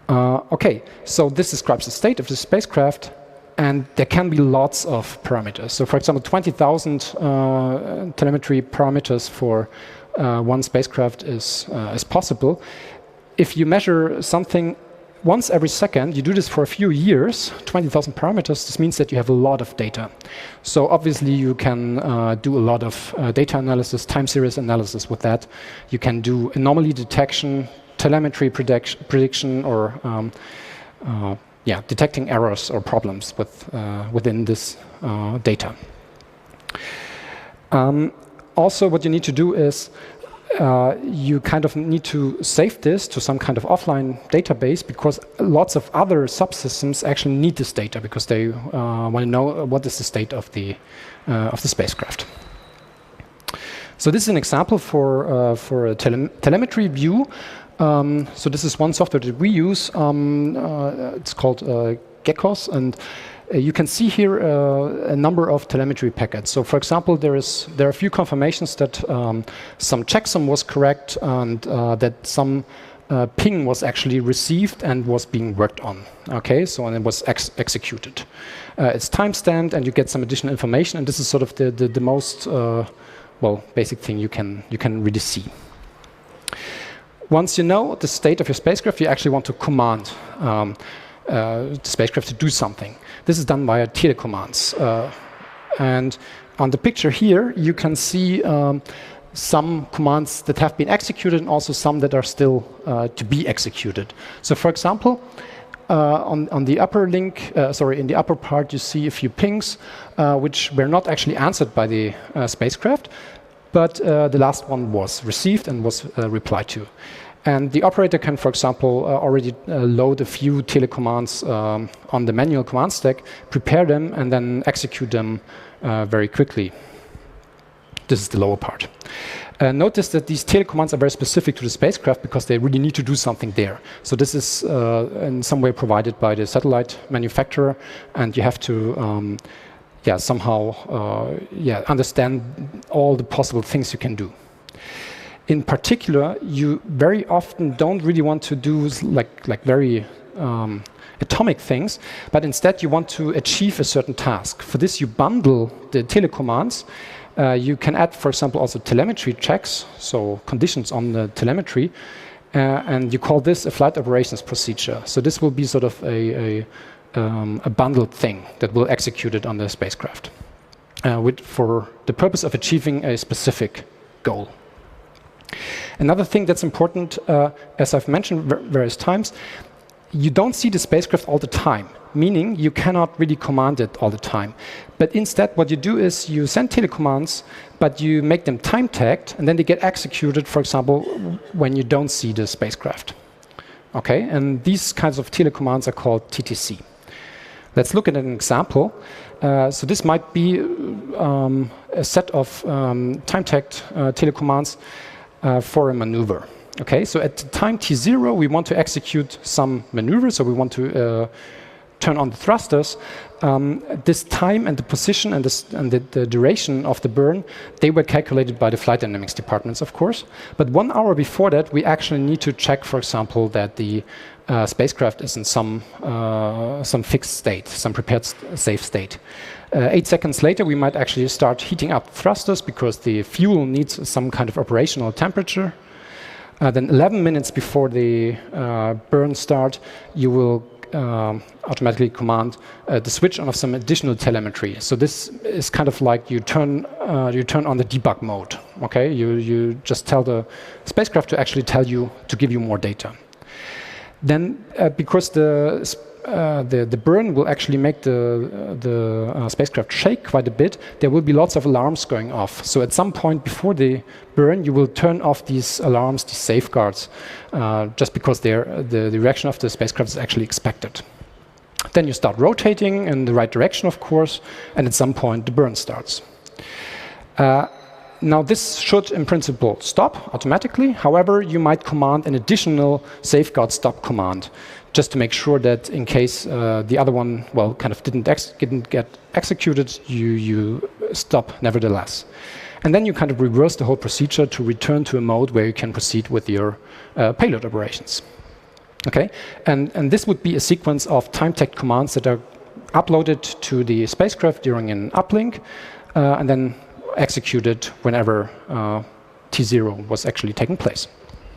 Speaker 2: Uh, OK, so this describes the state of the spacecraft. And there can be lots of parameters. So for example, twenty thousand uh, telemetry parameters for uh, one spacecraft is, uh, is possible. If you measure something once every second, you do this for a few years, twenty thousand parameters, this means that you have a lot of data. So obviously you can uh, do a lot of uh, data analysis, time series analysis with that. You can do anomaly detection, telemetry prediction, prediction or um, uh, Yeah, detecting errors or problems with, uh, within this uh, data. Um, also, what you need to do is uh, you kind of need to save this to some kind of offline database, because lots of other subsystems actually need this data because they uh, want to know what is the state of the uh, of the spacecraft. So this is an example for uh, for a tele telemetry view. Um, so this is one software that we use. Um, uh, it's called uh, Geckos, and uh, you can see here uh, a number of telemetry packets. So, for example, there is there are a few confirmations that um, some checksum was correct and uh, that some uh, ping was actually received and was being worked on. Okay, so and it was ex executed. Uh, it's timestamped, and you get some additional information. And this is sort of the the, the most uh, well basic thing you can you can really see. Once you know the state of your spacecraft, you actually want to command um, uh, the spacecraft to do something. This is done via telecommands. Uh, and on the picture here, you can see um, some commands that have been executed and also some that are still uh, to be executed. So for example, uh, on, on the upper link, uh, sorry, in the upper part, you see a few pings, uh, which were not actually answered by the uh, spacecraft. But uh, the last one was received and was uh, replied to. And the operator can, for example, uh, already uh, load a few telecommands um, on the manual command stack, prepare them, and then execute them uh, very quickly. This is the lower part. Uh, notice that these telecommands are very specific to the spacecraft because they really need to do something there. So this is uh, in some way provided by the satellite manufacturer, and you have to um, Yeah, somehow uh, yeah, understand all the possible things you can do. In particular, you very often don't really want to do like, like very um, atomic things, but instead you want to achieve a certain task. For this, you bundle the telecommands. Uh, you can add, for example, also telemetry checks, so conditions on the telemetry, uh, and you call this a flight operations procedure. So this will be sort of a, a Um, a bundled thing that will execute it on the spacecraft uh, with, for the purpose of achieving a specific goal. Another thing that's important, uh, as I've mentioned various times, you don't see the spacecraft all the time, meaning you cannot really command it all the time. But instead, what you do is you send telecommands, but you make them time-tagged, and then they get executed, for example, when you don't see the spacecraft. Okay, and these kinds of telecommands are called T T C. Let's look at an example. Uh, so this might be um, a set of um, time-tagged uh, telecommands uh, for a maneuver. Okay, so at time t zero, we want to execute some maneuver, so we want to uh, turn on the thrusters. Um, this time and the position and, this, and the, the duration of the burn, they were calculated by the flight dynamics departments, of course. But one hour before that, we actually need to check, for example, that the uh, spacecraft is in some, uh, some fixed state, some prepared st safe state. Uh, eight seconds later, we might actually start heating up thrusters because the fuel needs some kind of operational temperature. Uh, then eleven minutes before the uh, burn start, you will um, automatically command uh, the switch on of some additional telemetry. So this is kind of like you turn uh, you turn on the debug mode. Okay, you you just tell the spacecraft to actually tell you to give you more data. Then, uh, because the Uh, the, the burn will actually make the, uh, the uh, spacecraft shake quite a bit, there will be lots of alarms going off. So at some point before the burn, you will turn off these alarms, these safeguards, uh, just because the, the direction of the spacecraft is actually expected. Then you start rotating in the right direction, of course, and at some point the burn starts. Uh, Now this should, in principle, stop automatically. However, you might command an additional safeguard stop command, just to make sure that in case uh, the other one, well, kind of didn't, ex didn't get executed, you, you stop nevertheless. And then you kind of reverse the whole procedure to return to a mode where you can proceed with your uh, payload operations. Okay, and, and this would be a sequence of time-tagged commands that are uploaded to the spacecraft during an uplink, uh, and then executed whenever uh, T zero was actually taking place.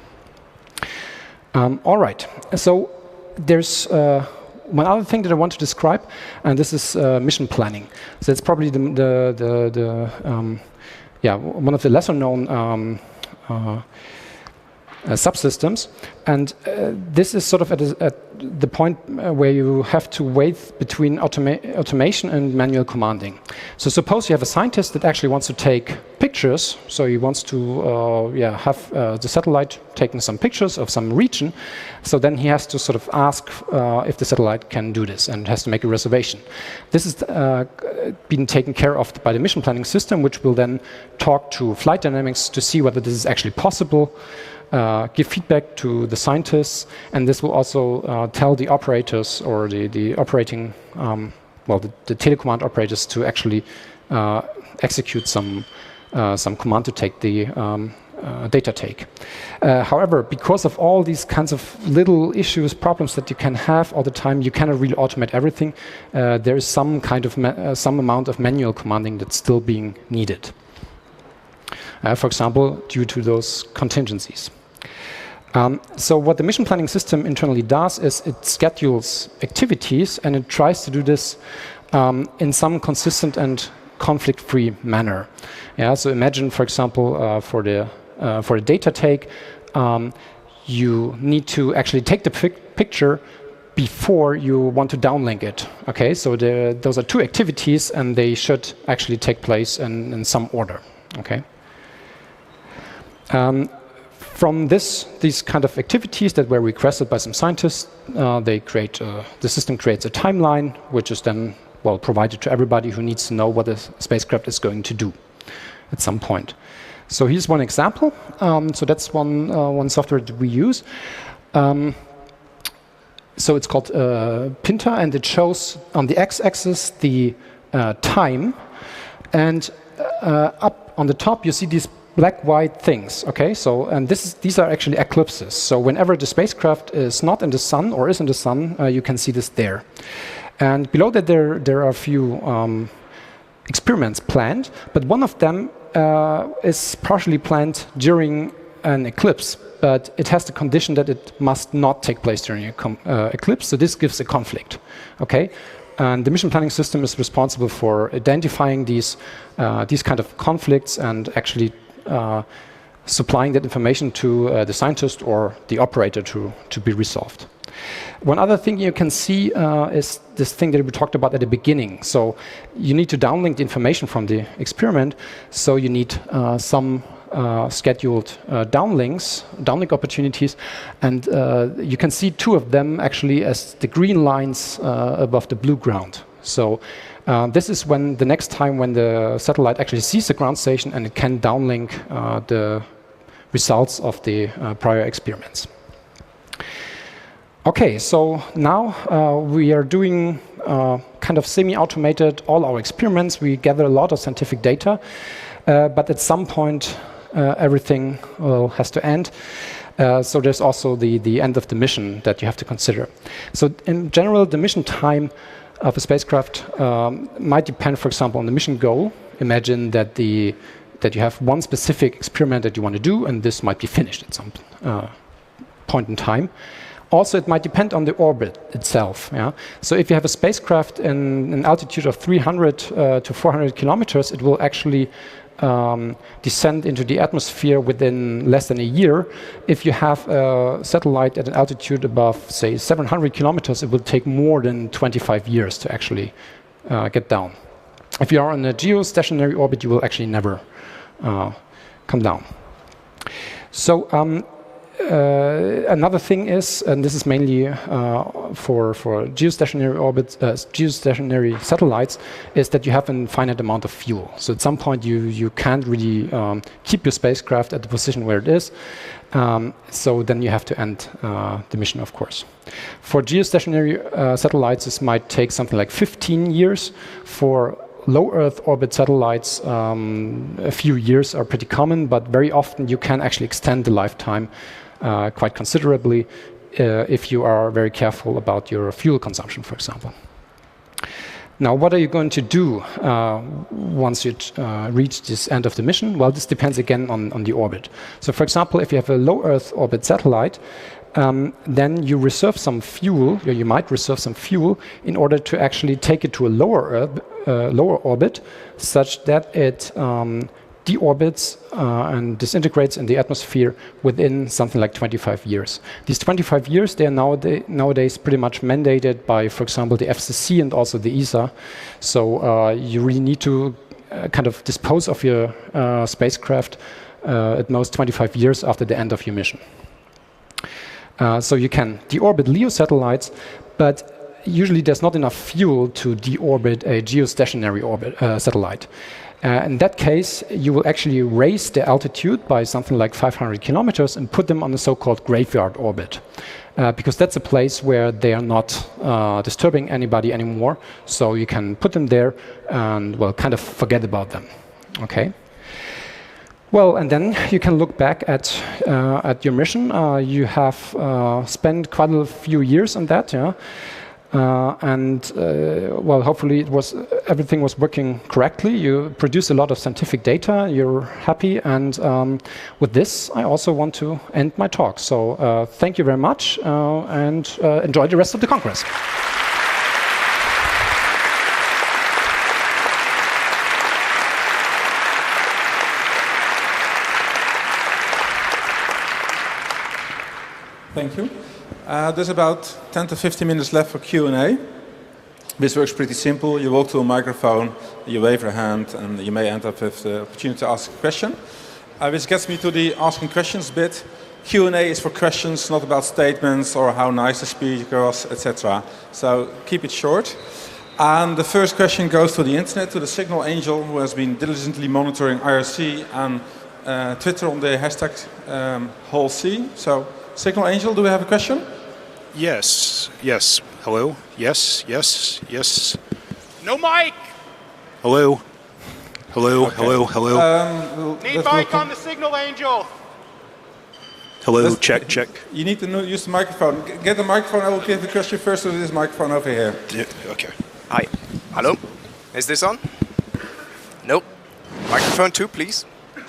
Speaker 2: Um, all right, so there's uh, one other thing that I want to describe, and this is uh, mission planning. So it's probably the, the, the, the um, yeah, one of the lesser known um, uh, Uh, subsystems, and uh, this is sort of at, a, at the point uh, where you have to wait between automa automation and manual commanding. So suppose you have a scientist that actually wants to take pictures, so he wants to uh, yeah, have uh, the satellite taking some pictures of some region, so then he has to sort of ask uh, if the satellite can do this and has to make a reservation. This is uh, been taken care of by the mission planning system, which will then talk to flight dynamics to see whether this is actually possible, Uh, give feedback to the scientists, and this will also uh, tell the operators or the, the operating, um, well, the, the telecommand operators to actually uh, execute some, uh, some command to take the um, uh, data take. Uh, however, because of all these kinds of little issues, problems that you can have all the time, you cannot really automate everything. Uh, there is some kind of, ma uh, some amount of manual commanding that's still being needed. Uh, for example, due to those contingencies. Um, so what the mission planning system internally does is it schedules activities, and it tries to do this um, in some consistent and conflict-free manner. Yeah, so imagine, for example, uh, for the uh, for the data take, um, you need to actually take the pic picture before you want to downlink it. Okay, so the, those are two activities, and they should actually take place in, in some order. Okay. Um, From this, these kind of activities that were requested by some scientists, uh, they create, uh, the system creates a timeline, which is then, well, provided to everybody who needs to know what the spacecraft is going to do at some point. So here's one example. Um, so that's one, uh, one software that we use. Um, so it's called uh, Pinta, and it shows on the x-axis the uh, time, and uh, up on the top you see these black-white things, okay? So, and this is, these are actually eclipses. So whenever the spacecraft is not in the sun or is in the sun, uh, you can see this there. And below that there, there are a few um, experiments planned, but one of them uh, is partially planned during an eclipse, but it has the condition that it must not take place during an uh, eclipse, so this gives a conflict, okay? And the mission planning system is responsible for identifying these, uh, these kind of conflicts and actually Uh, supplying that information to uh, the scientist or the operator to, to be resolved. One other thing you can see uh, is this thing that we talked about at the beginning. So you need to downlink the information from the experiment, so you need uh, some uh, scheduled uh, downlinks, downlink opportunities, and uh, you can see two of them actually as the green lines uh, above the blue ground. So uh, this is when the next time when the satellite actually sees the ground station, and it can downlink uh, the results of the uh, prior experiments. Okay, so now uh, we are doing uh, kind of semi-automated all our experiments. We gather a lot of scientific data, uh, but at some point uh, everything uh, has to end. Uh, so there's also the, the end of the mission that you have to consider. So in general, the mission time of a spacecraft um, might depend, for example, on the mission goal. Imagine that the that you have one specific experiment that you want to do, and this might be finished at some uh, point in time. Also, it might depend on the orbit itself. Yeah? So if you have a spacecraft in an altitude of three hundred uh, to four hundred kilometers, it will actually um, descend into the atmosphere within less than a year. If you have a satellite at an altitude above, say, seven hundred kilometers, it will take more than twenty-five years to actually uh, get down. If you are on a geostationary orbit, you will actually never uh, come down. So um, Uh, another thing is, and this is mainly uh, for for geostationary orbits, uh, geostationary satellites, is that you have a finite amount of fuel. So at some point you you can't really um, keep your spacecraft at the position where it is. Um, so then you have to end uh, the mission, of course. For geostationary uh, satellites, this might take something like fifteen years. For low Earth orbit satellites, um, a few years are pretty common, but very often you can actually extend the lifetime Uh, quite considerably uh, if you are very careful about your fuel consumption, for example. Now, what are you going to do uh, once you uh, reach this end of the mission? Well, this depends again on, on the orbit. So, for example, if you have a low Earth orbit satellite, um, then you reserve some fuel, or you might reserve some fuel in order to actually take it to a lower, Earth, uh, lower orbit, such that it um, deorbits uh, and disintegrates in the atmosphere within something like twenty-five years. These twenty-five years, they are nowadays, nowadays pretty much mandated by, for example, the F C C and also the E S A. So uh, you really need to uh, kind of dispose of your uh, spacecraft uh, at most twenty-five years after the end of your mission. Uh, so you can deorbit LEO satellites, but usually there's not enough fuel to deorbit a geostationary orbit uh, satellite. Uh, in that case, you will actually raise the altitude by something like five hundred kilometers and put them on a so-called graveyard orbit, uh, because that's a place where they are not uh, disturbing anybody anymore. So you can put them there and, well, kind of forget about them. Okay. Well, and then you can look back at uh, at your mission. Uh, you have uh, spent quite a few years on that, yeah. Uh, and uh, well, hopefully it was everything was working correctly. You produce a lot of scientific data. You're happy, and um, with this, I also want to end my talk. So uh, thank you very much, uh, and uh, enjoy the rest of the Congress.
Speaker 1: Thank you. Uh, there's about ten to fifteen minutes left for Q and A. This works pretty simple. You walk to a microphone, you wave your hand, and you may end up with the opportunity to ask a question. Uh, which gets me to the asking questions bit. Q and A is for questions, not about statements or how nice the speaker was, et cetera. So keep it short. And the first question goes to the internet, to the Signal Angel, who has been diligently monitoring I R C and uh, Twitter on the hashtag um, whole C. So, Signal Angel, do we have a question?
Speaker 3: Yes, yes. Hello? Yes, yes, yes.
Speaker 4: No mic!
Speaker 3: Hello? Hello,
Speaker 1: Okay.
Speaker 3: hello, hello.
Speaker 1: Um, we'll,
Speaker 4: Need mic on the Signal Angel!
Speaker 3: hello,
Speaker 1: let's-
Speaker 3: check, check.
Speaker 1: You need to know, use the microphone. G- Get the microphone. I will give the question first to this microphone over here.
Speaker 3: Yeah, okay.
Speaker 4: Hi. Hello? Is this on? Nope. Microphone two, please.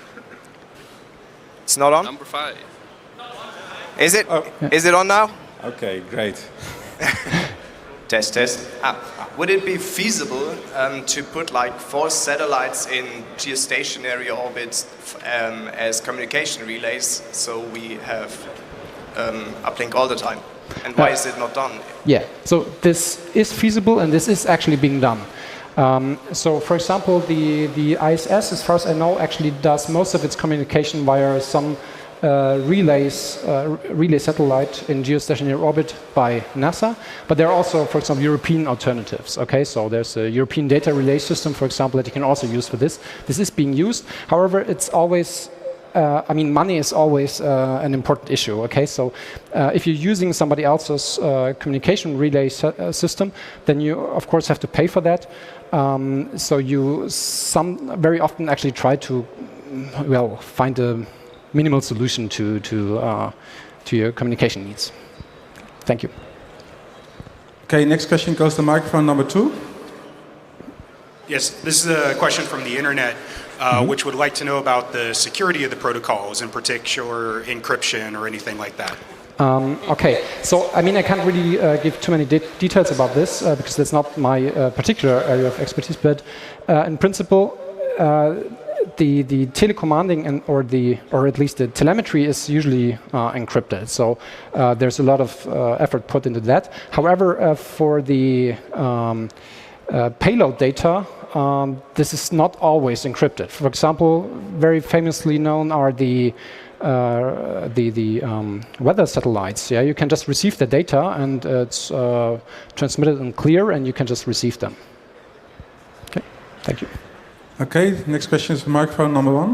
Speaker 4: It's not on?
Speaker 5: Number five.
Speaker 4: Is it?
Speaker 1: Oh.
Speaker 4: Is it on now?
Speaker 1: Okay, great.
Speaker 4: Test, test. Ah. Would it be feasible um, to put like four satellites in geostationary orbits um, as communication relays so we have um, uplink all the time? And why
Speaker 2: Uh,
Speaker 4: is it not done?
Speaker 2: Yeah, so this is feasible and this is actually being done. Um, so, for example, the, the I S S, as far as I know, actually does most of its communication via some uh, relays, uh, relay satellite in geostationary orbit by NASA. But there are also, for example, European alternatives. Okay, so there's a European data relay system, for example, that you can also use for this. This is being used. However, it's always Uh, I mean, money is always uh, an important issue, okay? So uh, if you're using somebody else's uh, communication relay uh, system, then you, of course, have to pay for that. Um, so you some very often actually try to, well, find a minimal solution to, to, uh, to your communication needs. Thank you.
Speaker 1: Okay, next question goes to microphone number two.
Speaker 6: Yes, this is a question from the internet, uh, which would like to know about the security of the protocols, in particular encryption or anything like that.
Speaker 2: Um, okay, so I mean I can't really uh, give too many de details about this uh, because that's not my uh, particular area of expertise. But uh, in principle, uh, the the telecommanding and or the or at least the telemetry is usually uh, encrypted. So uh, there's a lot of uh, effort put into that. However, uh, for the um, uh, payload data, um, this is not always encrypted. For example, very famously known are the Uh, the the um, weather satellites. Yeah, you can just receive the data and uh, it's uh, transmitted in clear, and you can just receive them. Okay, thank you.
Speaker 1: Okay, next question is for microphone number one.
Speaker 7: Um,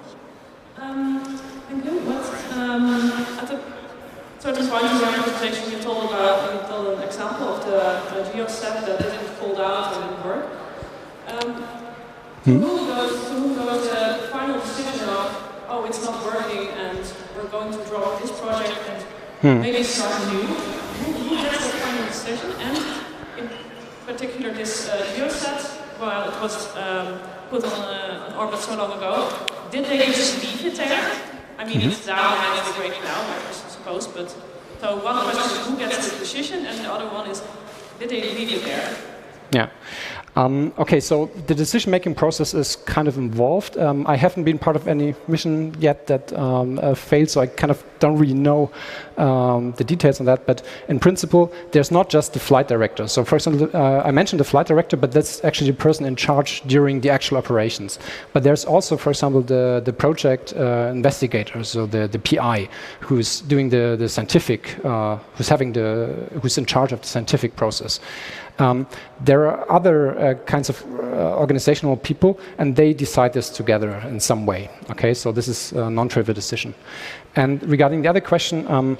Speaker 7: thank you. What, um, at a certain point in your presentation, you told about you told an example of the, the geosat that didn't pulled out or didn't work. Um,
Speaker 2: Hmm?
Speaker 7: Who goes to who goes the final decision of, oh, it's not working and we're going to drop this project and maybe start new. Who, who gets the final decision? And in particular, this uh, GeoSat, while it was um, put on uh, an orbit so long ago, did they just leave it there? I mean, mm-hmm. it's down and it's great now, I suppose, but so one question is who gets the decision, and the other one is, did they leave it there?
Speaker 2: Yeah. Um, okay, so the decision-making process is kind of involved. Um, I haven't been part of any mission yet that um, uh, failed, so I kind of don't really know um, the details on that. But in principle, there's not just the flight director. So, for example, uh, I mentioned the flight director, but that's actually the person in charge during the actual operations. But there's also, for example, the the project uh, investigator, so the the P I, who's doing the the scientific, uh, who's having the who's in charge of the scientific process. Um, there are other uh, kinds of uh, organizational people, and they decide this together in some way. Okay, so this is a non-trivial decision. And regarding the other question, um,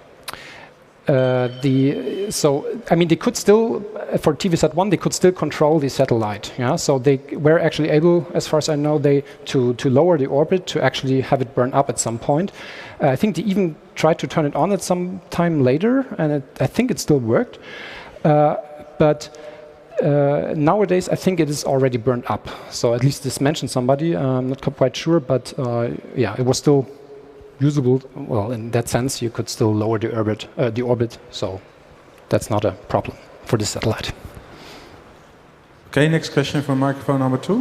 Speaker 2: uh, the so I mean they could still for T V SAT one they could still control the satellite. Yeah, so they were actually able, as far as I know, they to to lower the orbit to actually have it burn up at some point. Uh, I think they even tried to turn it on at some time later, and it, I think it still worked. Uh, But uh, nowadays, I think it is already burned up. So at least this mentioned somebody. Uh, I'm not quite sure, but uh, yeah, it was still usable. Well, in that sense, you could still lower the orbit. Uh, the orbit. So that's not a problem for the satellite.
Speaker 1: Okay, next question from microphone number two.
Speaker 5: Um,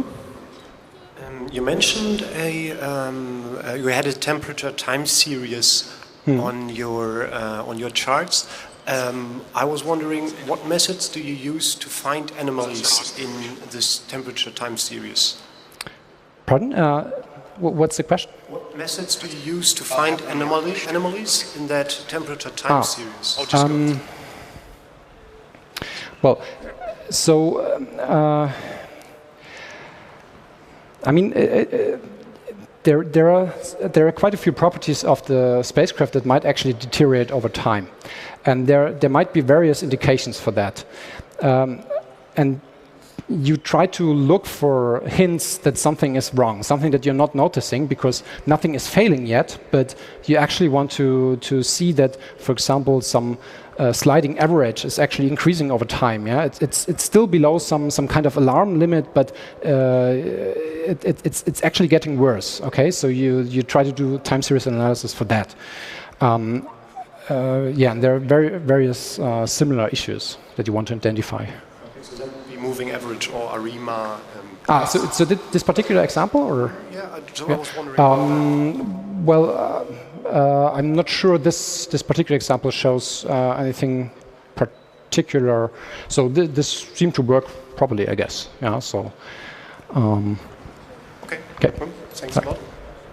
Speaker 5: you mentioned a um, uh, you had a temperature time series hmm. on your uh, on your charts. Um, I was wondering, what methods do you use to find anomalies in this temperature time series?
Speaker 2: Pardon? Uh, what's the question?
Speaker 5: What methods do you use to find anomali anomalies in that temperature time
Speaker 2: ah.
Speaker 5: series?
Speaker 2: Um, well, so uh, I mean. Uh, uh, There, there, are, there are quite a few properties of the spacecraft that might actually deteriorate over time. And there, there might be various indications for that. Um, and you try to look for hints that something is wrong, something that you're not noticing because nothing is failing yet, but you actually want to, to see that, for example, some uh, sliding average is actually increasing over time. Yeah, it's, it's, it's still below some, some kind of alarm limit, but uh, it, it, it's, it's actually getting worse. Okay, so you, you try to do time series analysis for that. Um, uh, yeah, and there are very, various uh, similar issues that you want to identify.
Speaker 5: Moving average or ARIMA. Um,
Speaker 2: ah, so, so did this particular example, or?
Speaker 5: Yeah, I, so yeah. I was wondering.
Speaker 2: Um, well, uh, uh, I'm not sure this this particular example shows uh, anything particular. So th this seemed to work properly, I guess. Yeah. So. Um,
Speaker 5: okay.
Speaker 2: Okay.
Speaker 5: Thanks a lot.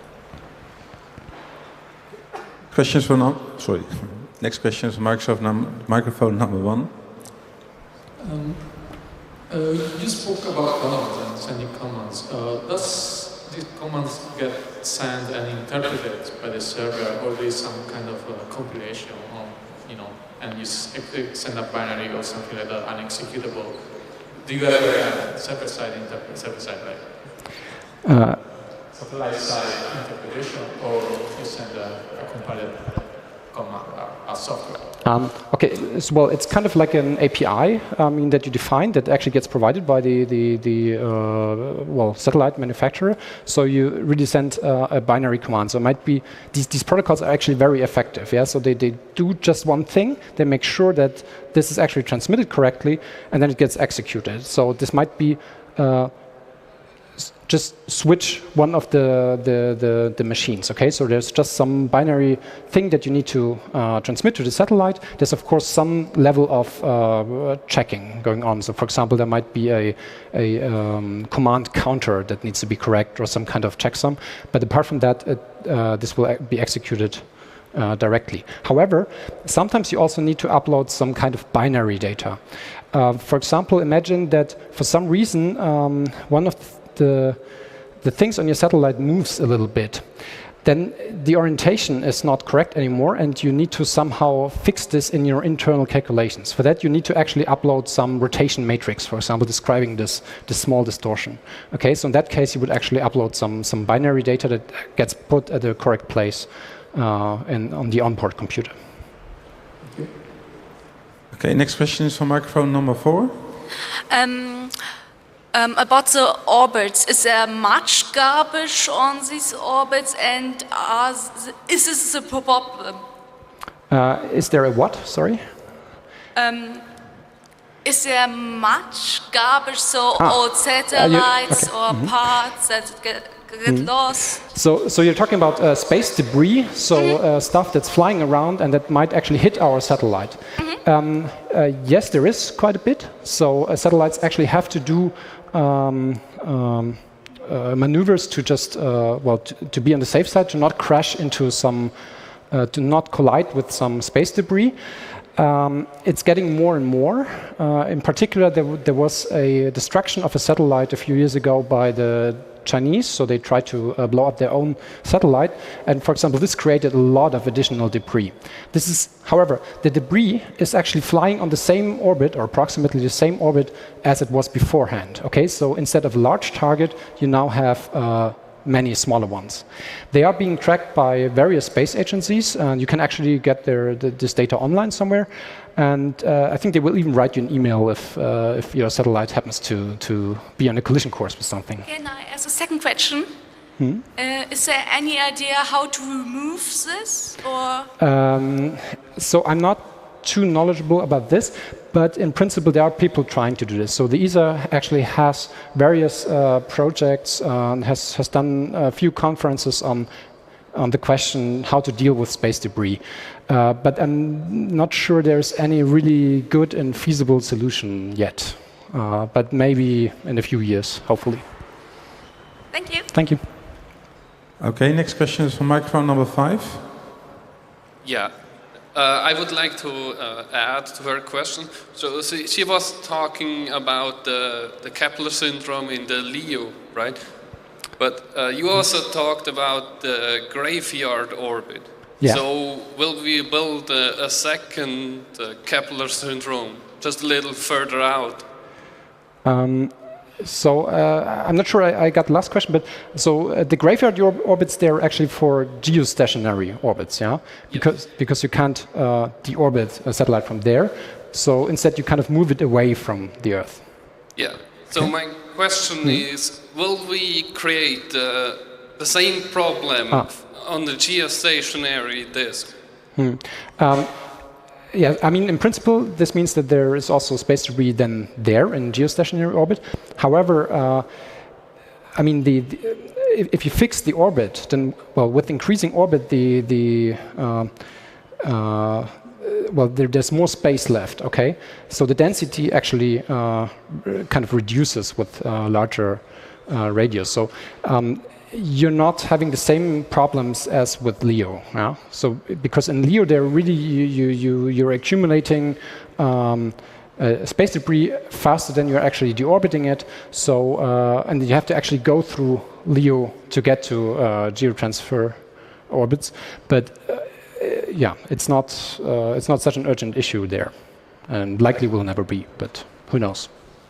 Speaker 1: Questions for now? Sorry. Next question is Microsoft num microphone number one.
Speaker 8: Um, Uh, you spoke about commands and sending commands. Uh, does these commands get sent and interpreted by the server, or there is some kind of uh, compilation on, you know, and you send a binary or something like that, unexecutable? Do you ever have server-side interpret, server-side, right? Uh, Supply-side interpretation, or you send a, a compiled command, a, a software?
Speaker 2: Um, okay, well, it's kind of like an A P I I mean, that you define that actually gets provided by the the, the uh, well satellite manufacturer. So you really send uh, a binary command. So it might be these these protocols are actually very effective. Yeah, so they they do just one thing. They make sure that this is actually transmitted correctly, and then it gets executed. So this might be. Uh, just switch one of the, the, the, the machines, okay? So there's just some binary thing that you need to uh, transmit to the satellite. There's, of course, some level of uh, checking going on. So, for example, there might be a, a um, command counter that needs to be correct or some kind of checksum. But apart from that, it, uh, this will be executed uh, directly. However, sometimes you also need to upload some kind of binary data. Uh, for example, imagine that for some reason, um, one of The, the things on your satellite moves a little bit, then the orientation is not correct anymore, and you need to somehow fix this in your internal calculations. For that, you need to actually upload some rotation matrix, for example, describing this, this small distortion. Okay, so in that case, you would actually upload some, some binary data that gets put at the correct place uh, in, on the onboard computer.
Speaker 1: Okay, next question is for microphone number four.
Speaker 9: Um, um, about the orbits, is there much garbage on these orbits, and are th is this a problem?
Speaker 2: Uh, is there a what? Sorry.
Speaker 9: Um, is there much garbage, so
Speaker 2: Ah.
Speaker 9: old satellites
Speaker 2: Uh, you, okay.
Speaker 9: or
Speaker 2: mm-hmm.
Speaker 9: parts that get, get mm-hmm. lost?
Speaker 2: So, so you're talking about uh, space debris, so uh, stuff that's flying around and that might actually hit our satellite. Mm-hmm. um, uh, yes, there is quite a bit. So uh, satellites actually have to do um, um, uh, maneuvers to just, uh, well, to, to be on the safe side, to not crash into some, uh, to not collide with some space debris. Um, it's getting more and more. Uh, in particular, there, w there was a destruction of a satellite a few years ago by the Chinese, so they tried to uh, blow up their own satellite. And for example, this created a lot of additional debris. This is, however, the debris is actually flying on the same orbit, or approximately the same orbit, as it was beforehand. Okay, so instead of a large target, you now have uh, many smaller ones. They are being tracked by various space agencies, and you can actually get their, the, this data online somewhere. And uh, I think they will even write you an email if, uh, if your satellite happens to, to be on a collision course with something.
Speaker 9: Can I ask a second question?
Speaker 2: Hmm?
Speaker 9: Uh, is there any idea how to remove this? Or
Speaker 2: Um, so I'm not too knowledgeable about this, but in principle there are people trying to do this. So the E S A actually has various uh, projects, uh, has, has done a few conferences on, on the question how to deal with space debris. Uh, but I'm not sure there's any really good and feasible solution yet. Uh, but maybe in a few years, hopefully.
Speaker 9: Thank you.
Speaker 2: Thank you.
Speaker 1: Okay, next question is for microphone number five.
Speaker 10: Yeah. Uh, I would like to uh, add to her question. So she, she was talking about the, the Kepler syndrome in the LEO, right? But uh, you also talked about the graveyard orbit.
Speaker 2: Yeah.
Speaker 10: So will we build a, a second uh, Kepler syndrome, just a little further out?
Speaker 2: Um, So uh, I'm not sure I, I got the last question, but so uh, the graveyard or orbits, they're actually for geostationary orbits, yeah? Because, because you can't uh, deorbit a satellite from there. So instead you kind of move it away from the Earth.
Speaker 10: Yeah. So my question mm-hmm. is, will we create uh, the same problem ah. on the geostationary disk?
Speaker 2: Hmm. Um, Yeah, I mean, in principle, this means that there is also space debris then there in geostationary orbit. However, uh, I mean, the, the if, if you fix the orbit, then well, with increasing orbit, the the uh, uh, well, there, there's more space left. Okay, so the density actually uh, kind of reduces with uh, larger uh, radius. So. Um, You're not having the same problems as with LEO, yeah? So because in LEO, they're really you you you you're accumulating um, uh, space debris faster than you're actually deorbiting it. So uh, and you have to actually go through LEO to get to uh, geotransfer orbits. But uh, yeah, it's not uh, it's not such an urgent issue there, and likely will never be. But who knows?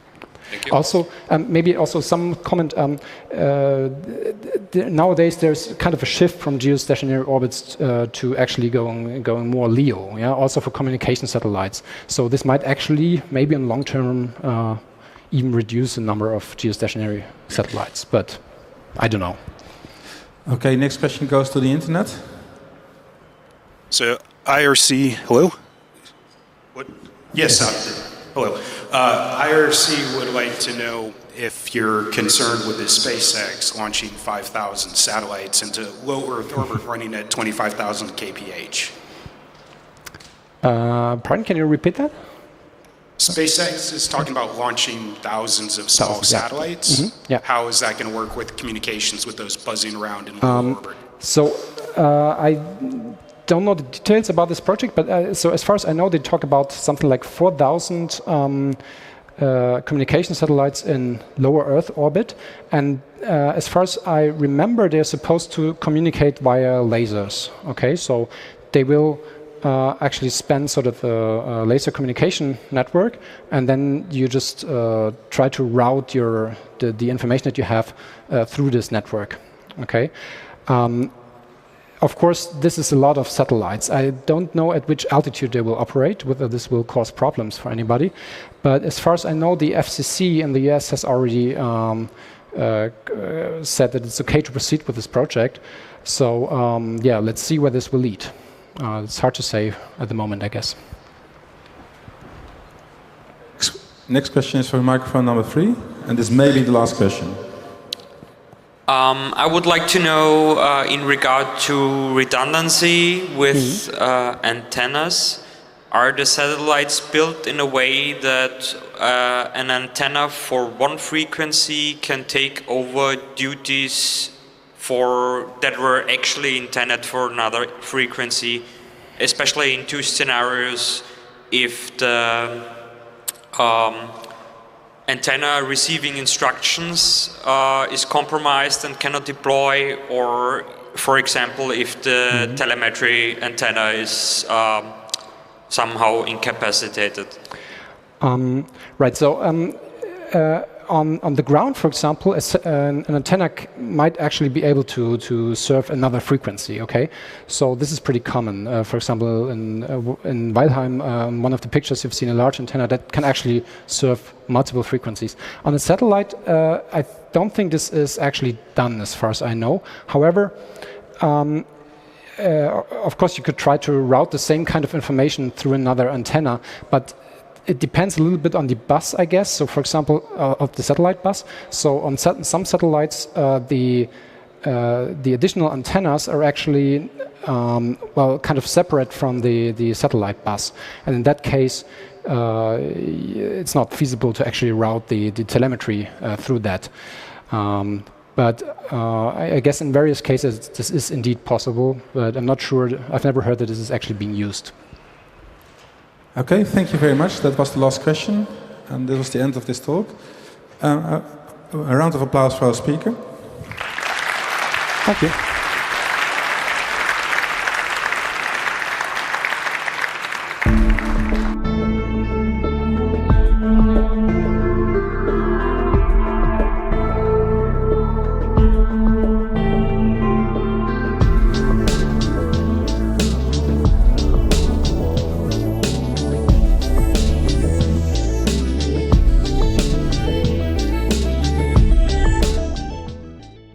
Speaker 2: Also, um, maybe also some comment. Um, uh, th nowadays, there's kind of a shift from geostationary orbits uh, to actually going going more LEO. Yeah, also for communication satellites. So this might actually, maybe in long term, uh, even reduce the number of geostationary satellites. But I don't know.
Speaker 1: Okay, next question goes to the internet.
Speaker 3: So I R C, hello. What? Yes. Uh, hello. Uh, I R C would like to know if you're concerned with the SpaceX launching five thousand satellites into low Earth orbit running at twenty-five thousand K P H.
Speaker 2: Uh, pardon, can you repeat that?
Speaker 3: SpaceX is talking about launching thousands of small
Speaker 2: Thousands, yeah.
Speaker 3: satellites.
Speaker 2: Mm-hmm. Yeah.
Speaker 3: How is that going to work with communications with those buzzing around in low
Speaker 2: Um,
Speaker 3: orbit?
Speaker 2: so uh, I don't know the details about this project, but uh, so as far as I know, they talk about something like four thousand um, uh, communication satellites in lower Earth orbit. And uh, as far as I remember, they're supposed to communicate via lasers. Okay, so they will uh, actually span sort of a, a laser communication network, and then you just uh, try to route your the, the information that you have uh, through this network. Okay. Um, of course, this is a lot of satellites. I don't know at which altitude they will operate, whether this will cause problems for anybody. But as far as I know, the F C C in the U S has already um, uh, uh, said that it's okay to proceed with this project. So um, yeah, let's see where this will lead. Uh, it's hard to say at the moment, I guess.
Speaker 1: Next question is for microphone number three, and this may be the last question.
Speaker 11: Um, I would like to know, uh, in regard to redundancy with mm-hmm. uh, antennas, are the satellites built in a way that uh, an antenna for one frequency can take over duties for that were actually intended for another frequency, especially in two scenarios, if the um, antenna receiving instructions uh, is compromised and cannot deploy, or, for example, if the mm-hmm. telemetry antenna is um, somehow incapacitated.
Speaker 2: Um, right. So um, uh, on on the ground, for example, a, an, an antenna c might actually be able to to serve another frequency. Okay. So this is pretty common. Uh, for example, in uh, in Weilheim, um, one of the pictures you've seen a large antenna that can actually serve multiple frequencies. On a satellite, uh, I don't think this is actually done, as far as I know. However. Um, Uh, of course, you could try to route the same kind of information through another antenna, but it depends a little bit on the bus, I guess. So, for example, uh, of the satellite bus. So, on sat some satellites, uh, the uh, the additional antennas are actually um, well, kind of separate from the the satellite bus, and in that case, uh, it's not feasible to actually route the the telemetry uh, through that. Um, But uh, I, I guess in various cases this is indeed possible, but I'm not sure. I've never heard that this is actually being used.
Speaker 1: Okay, thank you very much. That was the last question, and this was the end of this talk. Uh, a, a round of applause for our speaker.
Speaker 2: Thank you.